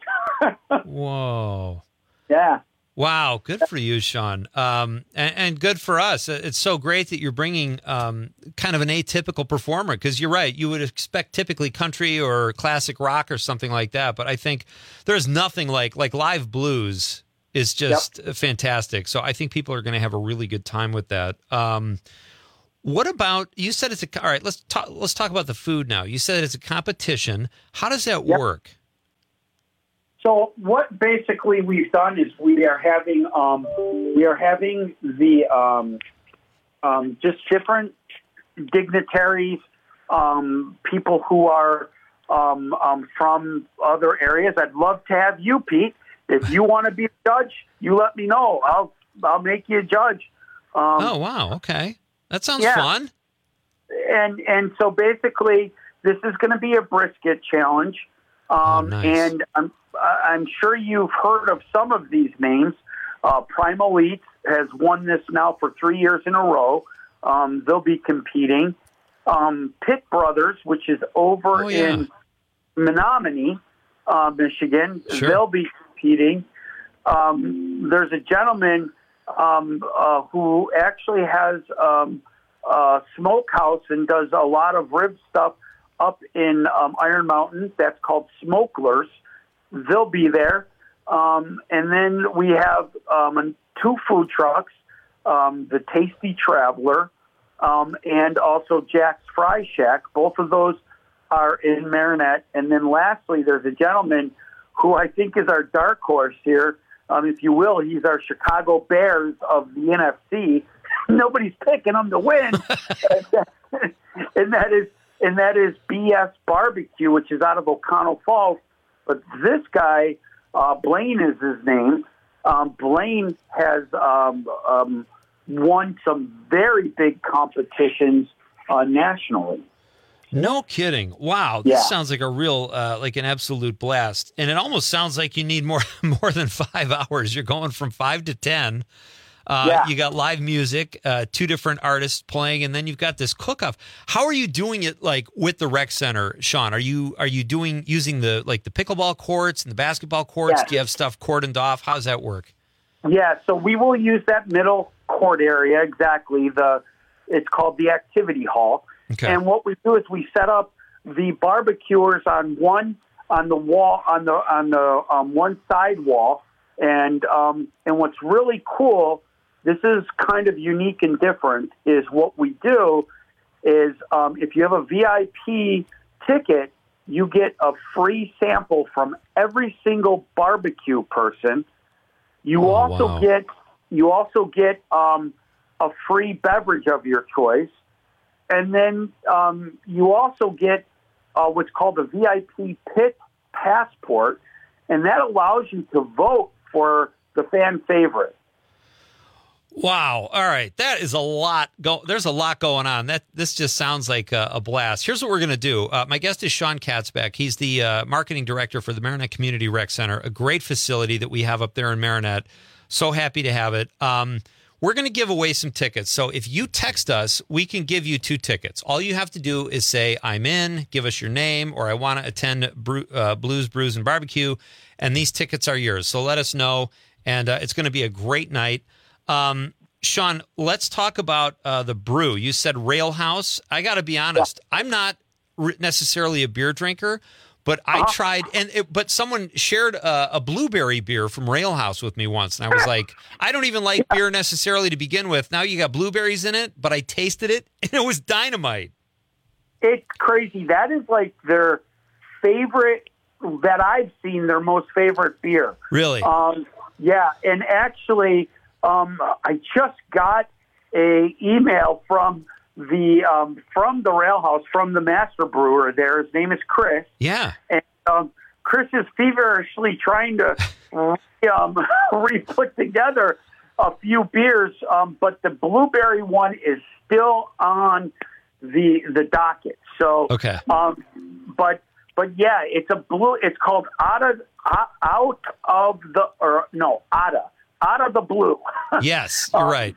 Whoa. Yeah. Wow. Good for you, Sean. Um, and, and good for us. It's so great that you're bringing um, kind of an atypical performer, because you're right. You would expect typically country or classic rock or something like that. But I think there's nothing like, like live blues is just yep. fantastic. So I think people are going to have a really good time with that. Um, what about, you said it's a, all right, let's talk, let's talk about the food now. You said it's a competition. How does that yep. work? So what basically we've done is we are having, um, we are having the, um, um, just different dignitaries, um, people who are, um, um, from other areas. I'd love to have you, Pete. If you want to be a judge, you let me know. I'll I'll make you a judge. Um, oh wow, okay, that sounds yeah. fun. And and so basically, this is going to be a brisket challenge. Um, oh, nice. And I'm I'm sure you've heard of some of these names. Uh, Primal Eats has won this now for three years in a row. Um, they'll be competing. Um, Pitt Brothers, which is over oh, yeah. in Menominee, uh, Michigan, sure. they'll be competing. Um, there's a gentleman um, uh, who actually has um, a smokehouse and does a lot of rib stuff up in um, Iron Mountain. That's called Smokelers. They'll be there. Um, and then we have um, two food trucks, um, the Tasty Traveler um, and also Jack's Fry Shack. Both of those are in Marinette. And then lastly, there's a gentleman who I think is our dark horse here, um, if you will. He's our Chicago Bears of the N F C. Nobody's picking him to win, and that is and that is B S Barbecue, which is out of O'Connell Falls. But this guy, uh, Blaine is his name. Um, Blaine has um, um, won some very big competitions uh, nationally. No kidding. Wow. This Yeah. sounds like a real, uh, like an absolute blast. And it almost sounds like you need more, more than five hours. You're going from five to ten. Uh, Yeah. You got live music, uh, two different artists playing, and then you've got this cook-off. How are you doing it, like with the rec center, Sean? Are you are you doing using the like the pickleball courts and the basketball courts? Yes. Do you have stuff cordoned off? How does that work? Yeah, so we will use that middle court area, exactly. The It's called the activity hall. Okay. And what we do is we set up the barbecuers on one on the wall on the on the um, one side wall, and um, and what's really cool, this is kind of unique and different, is what we do is um, if you have a V I P ticket, you get a free sample from every single barbecue person. You Oh, also wow. get you also get um, a free beverage of your choice. And then um, you also get uh, what's called a V I P Pit Passport, and that allows you to vote for the fan favorite. Wow. All right. That is a lot. Go. There's a lot going on. That This just sounds like a, a blast. Here's what we're going to do. Uh, my guest is Sean Katzbeck. He's the uh, marketing director for the Marinette Community Rec Center, a great facility that we have up there in Marinette. So happy to have it. Um, We're going to give away some tickets. So if you text us, we can give you two tickets. All you have to do is say, I'm in, give us your name, or I want to attend Bru- uh, Blues, Brews, and Barbecue, and these tickets are yours. So let us know, and uh, it's going to be a great night. Um, Sean, let's talk about uh, the brew. You said Rail House. I got to be honest. Yeah. I'm not re- necessarily a beer drinker, but uh-huh. I tried, and it, but someone shared a, a blueberry beer from Rail House with me once, and I was like, I don't even like yeah. beer necessarily to begin with. Now you got blueberries in it, but I tasted it, and it was dynamite. It's crazy. That is like their favorite, that I've seen, their most favorite beer. Really? Um, yeah, and actually... Um, I just got a email from the um, from the Rail House, from the master brewer there. His name is Chris. Yeah. And um, Chris is feverishly trying to um, re-put together a few beers, um, but the blueberry one is still on the the docket. So, okay. Um, but but yeah, it's a blue. It's called out of out of the or no Ada. Out of the blue. Yes, you're um, right.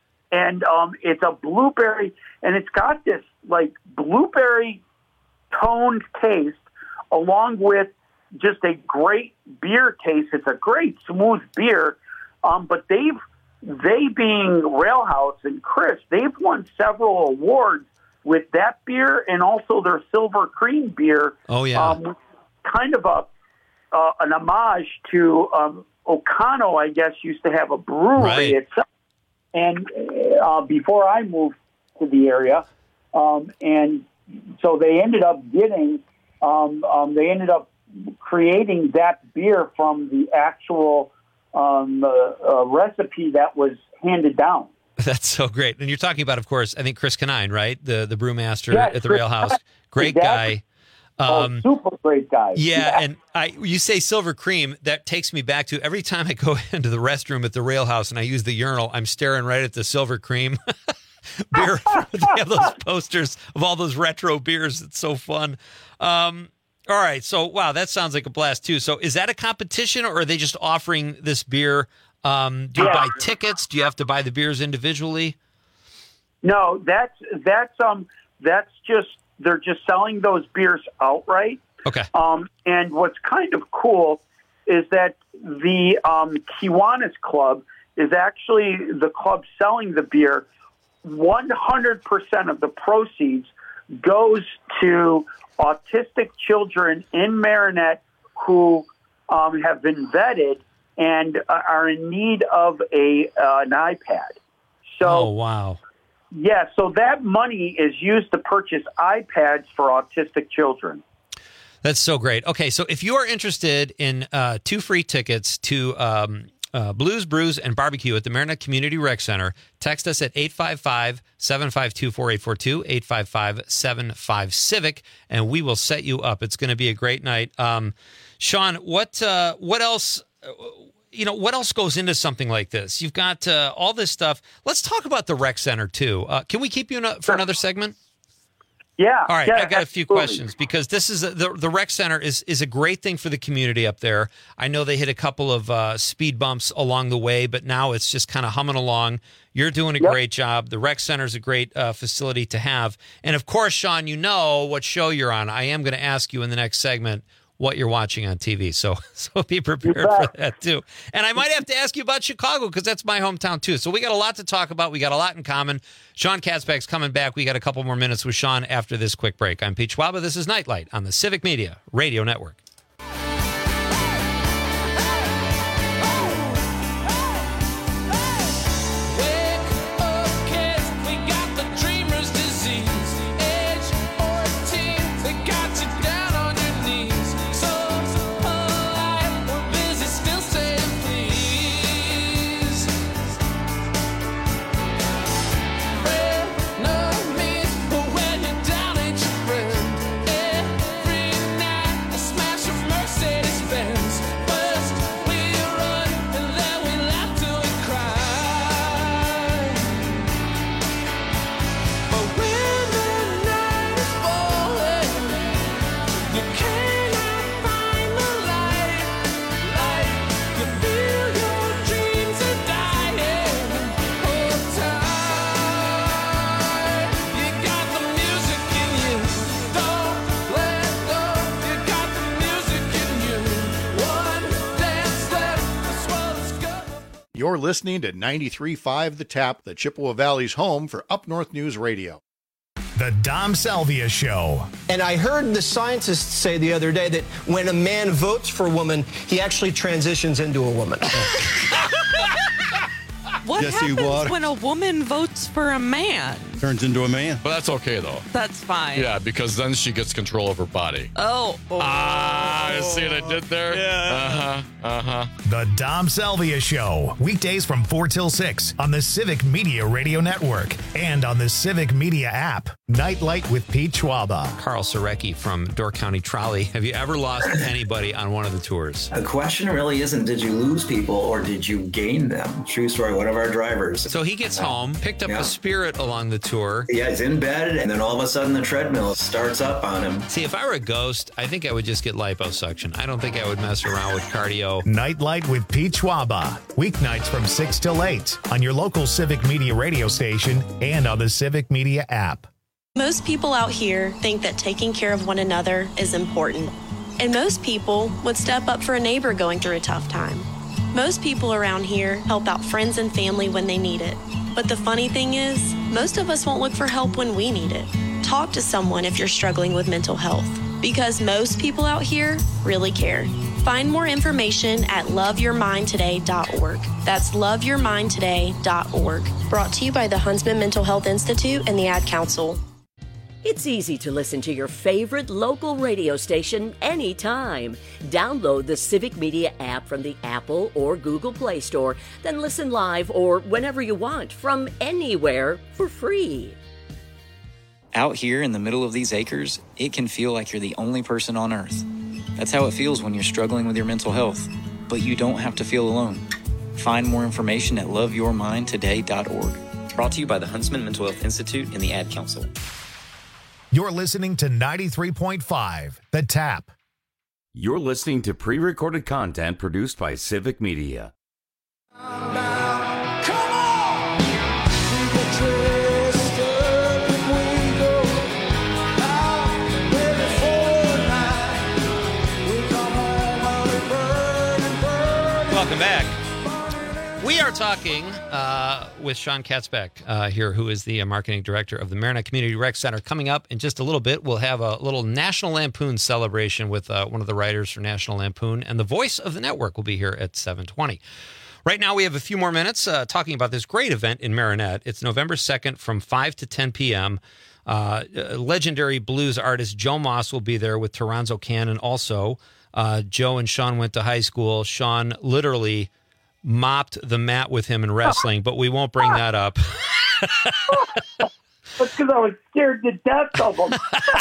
And um, it's a blueberry, and it's got this like blueberry toned taste, along with just a great beer taste. It's a great smooth beer. Um, but they've they being Rail House and Chris, they've won several awards with that beer and also their Silver Cream beer. Oh yeah, um, kind of a uh, an homage to. Um, Ocano, I guess, used to have a brewery right. itself, and uh, before I moved to the area, um, and so they ended up getting, um, um, they ended up creating that beer from the actual um, uh, uh, recipe that was handed down. That's so great, and you're talking about, of course, I think Chris Canine, right, the the brewmaster yes, at the Chris Rail House, great exactly. guy. Um, oh, super great guy. Yeah, yeah, and I you say Silver Cream, that takes me back to every time I go into the restroom at the Rail House and I use the urinal, I'm staring right at the Silver Cream beer. They have those posters of all those retro beers. It's so fun. Um, all right, so wow, that sounds like a blast too. So is that a competition, or are they just offering this beer? Um, do you yeah. buy tickets? Do you have to buy the beers individually? No, that's that's um that's just. They're just selling those beers outright. Okay. Um, and what's kind of cool is that the um, Kiwanis Club is actually the club selling the beer. one hundred percent of the proceeds goes to autistic children in Marinette who um, have been vetted and uh, are in need of a uh, an iPad. So, oh, wow. Yeah, so that money is used to purchase iPads for autistic children. That's so great. Okay, so if you are interested in uh, two free tickets to um, uh, Blues, Brews, and Barbecue at the Marinette Community Rec Center, text us at eight five five, seven five two, four eight four two, eight five five, seven five, CIVIC, and we will set you up. It's going to be a great night. Um, Sean, what uh, what else... Uh, You know, what else goes into something like this? You've got uh, all this stuff. Let's talk about the rec center, too. Uh, can we keep you in a, for another segment? Yeah. All right, yeah, I've got a few absolutely. questions because this is a, the the rec center is is a great thing for the community up there. I know they hit a couple of uh, speed bumps along the way, but now it's just kind of humming along. You're doing a yep. great job. The rec center is a great uh, facility to have. And, of course, Sean, you know what show you're on. I am going to ask you in the next segment what you're watching on T V. So so be prepared for that, too. And I might have to ask you about Chicago because that's my hometown, too. So we got a lot to talk about. We got a lot in common. Sean Katzbach's coming back. We got a couple more minutes with Sean after this quick break. I'm Pete Schwaba. This is Nightlight on the Civic Media Radio Network. Smash You're listening to ninety-three point five The Tap, the Chippewa Valley's home for Up North News Radio. The Dom Salvia Show. And I heard the scientists say the other day that when a man votes for a woman, he actually transitions into a woman. What Yes, he happens would. when a woman votes for a man? Turns into a man. But that's okay, though. That's fine. Yeah, because then she gets control of her body. Oh. oh. Ah, you see what I did there? Yeah. Uh-huh, uh-huh. The Dom Salvia Show. Weekdays from four till six on the Civic Media Radio Network and on the Civic Media app. Nightlight with Pete Schwaba. Carl Sorecki from Door County Trolley. Have you ever lost anybody on one of the tours? The question really isn't did you lose people or did you gain them? True story, one of our drivers. So he gets home, picked up Yeah. a Spirit along the tour. Yeah, he's in bed, and then all of a sudden the treadmill starts up on him. See, if I were a ghost, I think I would just get liposuction. I don't think I would mess around with cardio. Nightlight with Pete Schwaba. Weeknights from six till eight on your local Civic Media radio station and on the Civic Media app. Most people out here think that taking care of one another is important. And most people would step up for a neighbor going through a tough time. Most people around here help out friends and family when they need it. But the funny thing is, most of us won't look for help when we need it. Talk to someone if you're struggling with mental health, because most people out here really care. Find more information at love your mind today dot org. That's love your mind today dot org. Brought to you by the Huntsman Mental Health Institute and the Ad Council. It's easy to listen to your favorite local radio station anytime. Download the Civic Media app from the Apple or Google Play Store, then listen live or whenever you want from anywhere for free. Out here in the middle of these acres, it can feel like you're the only person on Earth. That's how it feels when you're struggling with your mental health. But you don't have to feel alone. Find more information at love your mind today dot org. Brought to you by the Huntsman Mental Health Institute and the Ad Council. You're listening to ninety-three point five, The Tap. You're listening to pre-recorded content produced by Civic Media. Welcome back. We are talking uh, with Sean Katzbeck uh, here, who is the uh, marketing director of the Marinette Community Rec Center. Coming up in just a little bit, we'll have a little National Lampoon celebration with uh, one of the writers for National Lampoon, and the voice of the network will be here at seven twenty. Right now, we have a few more minutes uh, talking about this great event in Marinette. It's November second from five to ten p.m. Uh, legendary blues artist Joe Moss will be there with Toronzo Cannon also. Uh, Joe and Sean went to high school. Sean literally mopped the mat with him in wrestling, but we won't bring that up. That's because I was scared to death of him.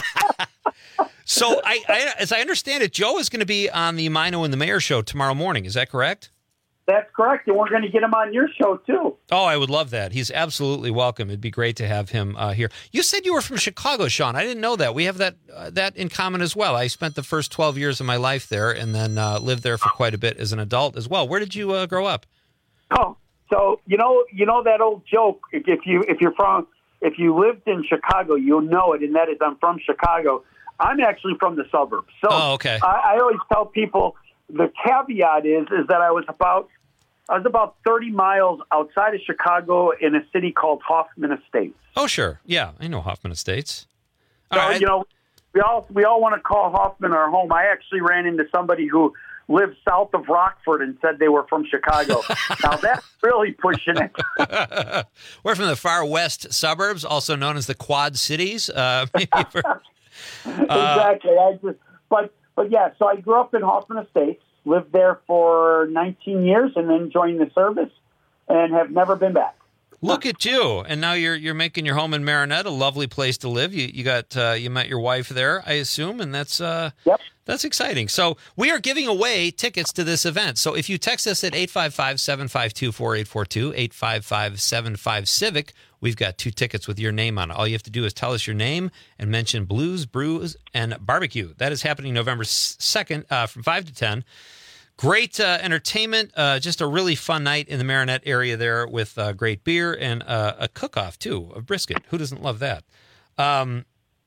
So, I, I, as I understand it, Joe is going to be on the Mino and the Mayor show tomorrow morning. Is that correct? That's correct, and we're going to get him on your show, too. Oh, I would love that. He's absolutely welcome. It'd be great to have him uh, here. You said you were from Chicago, Sean. I didn't know that. We have that uh, that in common as well. I spent the first twelve years of my life there and then uh, lived there for quite a bit as an adult as well. Where did you uh, grow up? Oh, so you know, you know that old joke. If you if you're from if you lived in Chicago, you'll know it, and that is I'm from Chicago. I'm actually from the suburbs. So oh, okay. I, I always tell people the caveat is is that I was about I was about thirty miles outside of Chicago in a city called Hoffman Estates. Oh, sure. Yeah, I know Hoffman Estates. So, All right. you know, we all we all want to call Hoffman our home. I actually ran into somebody who lived south of Rockford and said they were from Chicago. Now, that's really pushing it. We're from the far west suburbs, also known as the Quad Cities. Uh, for, uh, exactly. I just, but, but, yeah, so I grew up in Hoffman Estates, lived there for nineteen years, and then joined the service and have never been back. Look at you. And now you're you're making your home in Marinette, a lovely place to live. You you got uh, you met your wife there, I assume, and that's uh yep. That's exciting. So we are giving away tickets to this event. So if you text us at eight five five, seven five two, four eight four two, eight five five, seven five, CIVIC, we've got two tickets with your name on it. All you have to do is tell us your name and mention Blues, Brews, and Barbecue. That is happening November second uh, from five to ten. Great uh, entertainment, uh, just a really fun night in the Marinette area there with uh, great beer and uh, a cook-off, too, of brisket. Who doesn't love that? Um,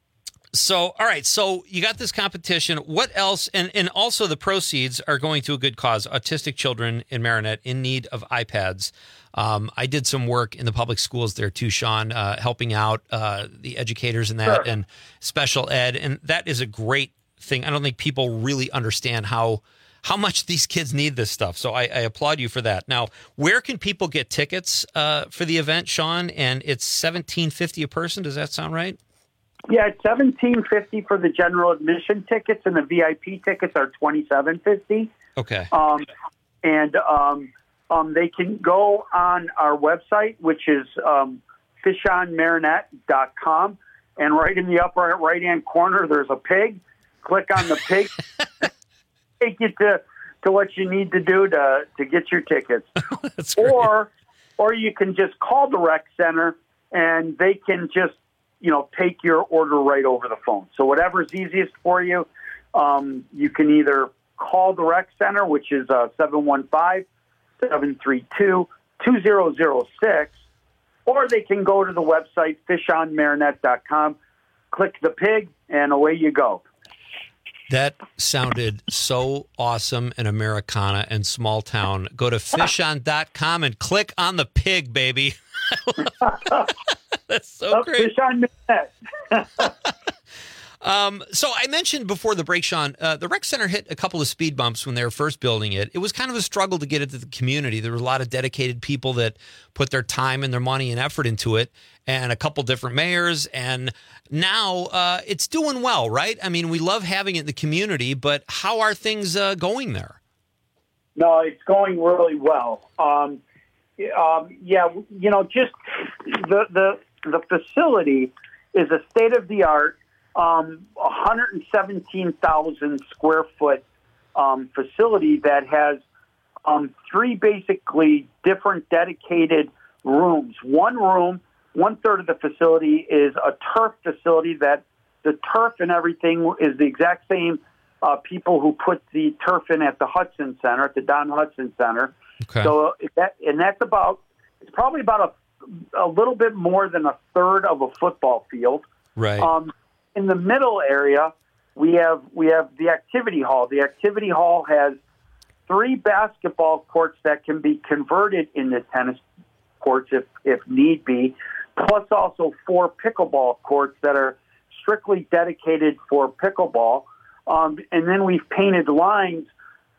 So, all right. So you got this competition. What else? And, and also the proceeds are going to a good cause. Autistic children in Marinette in need of iPads. Um, I did some work in the public schools there too, Sean, uh, helping out uh, the educators in that Sure. and special ed. And that is a great thing. I don't think people really understand how how much these kids need this stuff. So I, I applaud you for that. Now, where can people get tickets uh, for the event, Sean? And it's seventeen fifty a person. Does that sound right? Yeah, it's seventeen fifty for the general admission tickets, and the V I P tickets are twenty-seven fifty. Okay. Um, and um, um, they can go on our website, which is um, fish on marinette dot com, and right in the upper right-hand corner, there's a pig. Click on the pig. Take you to, to what you need to do to, to get your tickets. That's great. Or, or you can just call the rec center, and they can just, you know, take your order right over the phone. So whatever's easiest for you, um, you can either call the rec center, which is uh, seven one five, seven three two, two zero zero six, or they can go to the website, fish on marinette dot com, click the pig, and away you go. That sounded so awesome and Americana and small town. Go to fish on dot com and click on the pig, baby. That's so oh, great. Fish on Marinette. Um, so I mentioned before the break, Sean, uh, the rec center hit a couple of speed bumps when they were first building it. It was kind of a struggle to get it to the community. There were a lot of dedicated people that put their time and their money and effort into it, and a couple different mayors. And now uh, it's doing well, right? I mean, we love having it in the community, but how are things uh, going there? No, it's going really well. Um, um, yeah, you know, just the the the facility is a state of the art. Um, one hundred seventeen thousand square foot um, facility that has um, three basically different dedicated rooms. One room, one third of the facility is a turf facility that the turf and everything is the exact same uh, people who put the turf in at the Hudson Center, at the Don Hudson Center. Okay. So that, and that's about, it's probably about a, a little bit more than a third of a football field. Right. Um, in the middle area, we have we have the activity hall. The activity hall has three basketball courts that can be converted into tennis courts if, if need be, plus also four pickleball courts that are strictly dedicated for pickleball. Um, and then we've painted lines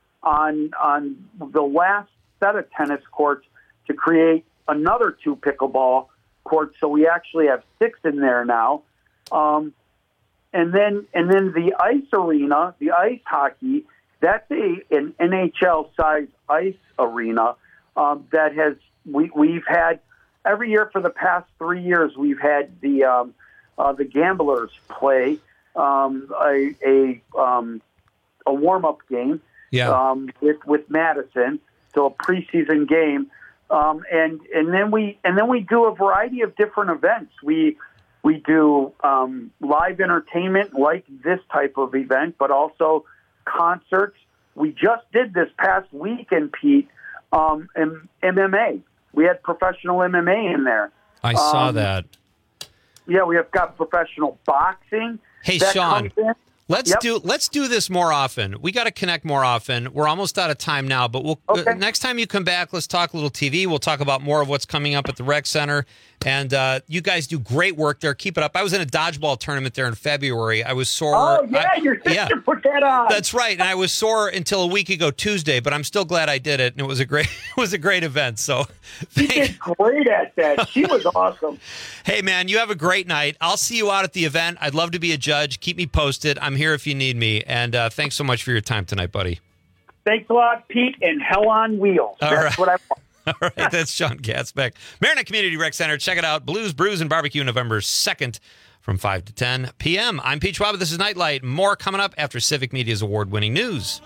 on on the last set of tennis courts to create another two pickleball courts. So we actually have six in there now. Um, And then, and then the ice arena, the ice hockey, that's a an N H L size ice arena um, that has we we've had every year for the past three years. We've had the um, uh, the Gamblers play um, a a, um, a warm up game Yeah. um, with with Madison, so a preseason game, um, and and then we and then we do a variety of different events. We We do um, live entertainment like this type of event, but also concerts. We just did this past weekend, Pete, um, M- MMA. We had professional M M A in there. I saw Um, that. Yeah, we have got professional boxing. Hey, that Sean, comes in. let's Yep. do let's do this more often. We got to connect more often. We're almost out of time now, but we'll Okay. uh, next time you come back, let's talk a little T V. We'll talk about more of what's coming up at the rec center. And uh, you guys do great work there. Keep it up. I was in a dodgeball tournament there in February. I was sore. Oh, yeah, I- your sister yeah. put that on. That's right, and I was sore until a week ago Tuesday, but I'm still glad I did it, and it was a great it was a great event. So, She did great at that. She was awesome. hey man, you have a great night. I'll see you out at the event. I'd love to be a judge. Keep me posted. I'm here if you need me, and uh, thanks so much for your time tonight, buddy. Thanks a lot, Pete, and hell on wheels. All That's right. what I want. All right, that's Sean Gatzbeck. Marinette Community Rec Center. Check it out. Blues, Brews, and Barbecue November second from five to ten p.m. I'm Pete Schwab. This is Nightlight. More coming up after Civic Media's award-winning news.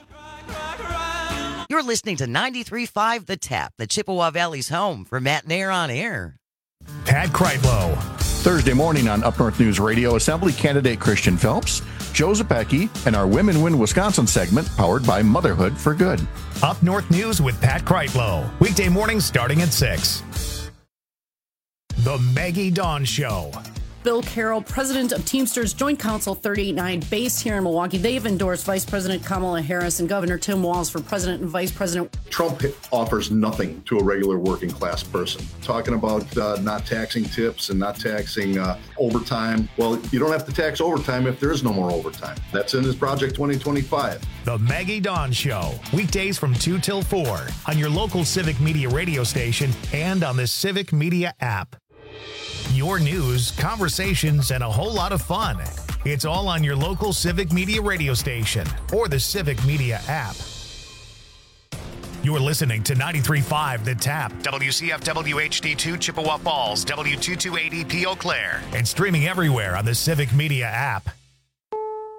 You're listening to ninety-three point five The Tap, the Chippewa Valley's home for Matt Nair on Air. Pat Kreitlow. Thursday morning on Up North News Radio, Assembly candidate Christian Phelps, Joe Zepecki, and our Women Win Wisconsin segment powered by Motherhood for Good. Up North News with Pat Kreitlow. Weekday mornings starting at six. The Maggie Dawn Show. Bill Carroll, president of Teamsters Joint Council three eighty-nine, based here in Milwaukee. They've endorsed Vice President Kamala Harris and Governor Tim Walz for president and vice president. Trump offers nothing to a regular working class person. Talking about uh, not taxing tips and not taxing uh, overtime. Well, you don't have to tax overtime if there is no more overtime. That's in his Project twenty twenty-five. The Maggie Dawn Show, weekdays from two till four on your local Civic Media radio station and on the Civic Media app. Your news, conversations, and a whole lot of fun. It's all on your local Civic Media radio station or the Civic Media app. You're listening to ninety-three point five The Tap, W C F W H D two Chippewa Falls, W two two eight E P Eau Claire, and streaming everywhere on the Civic Media app.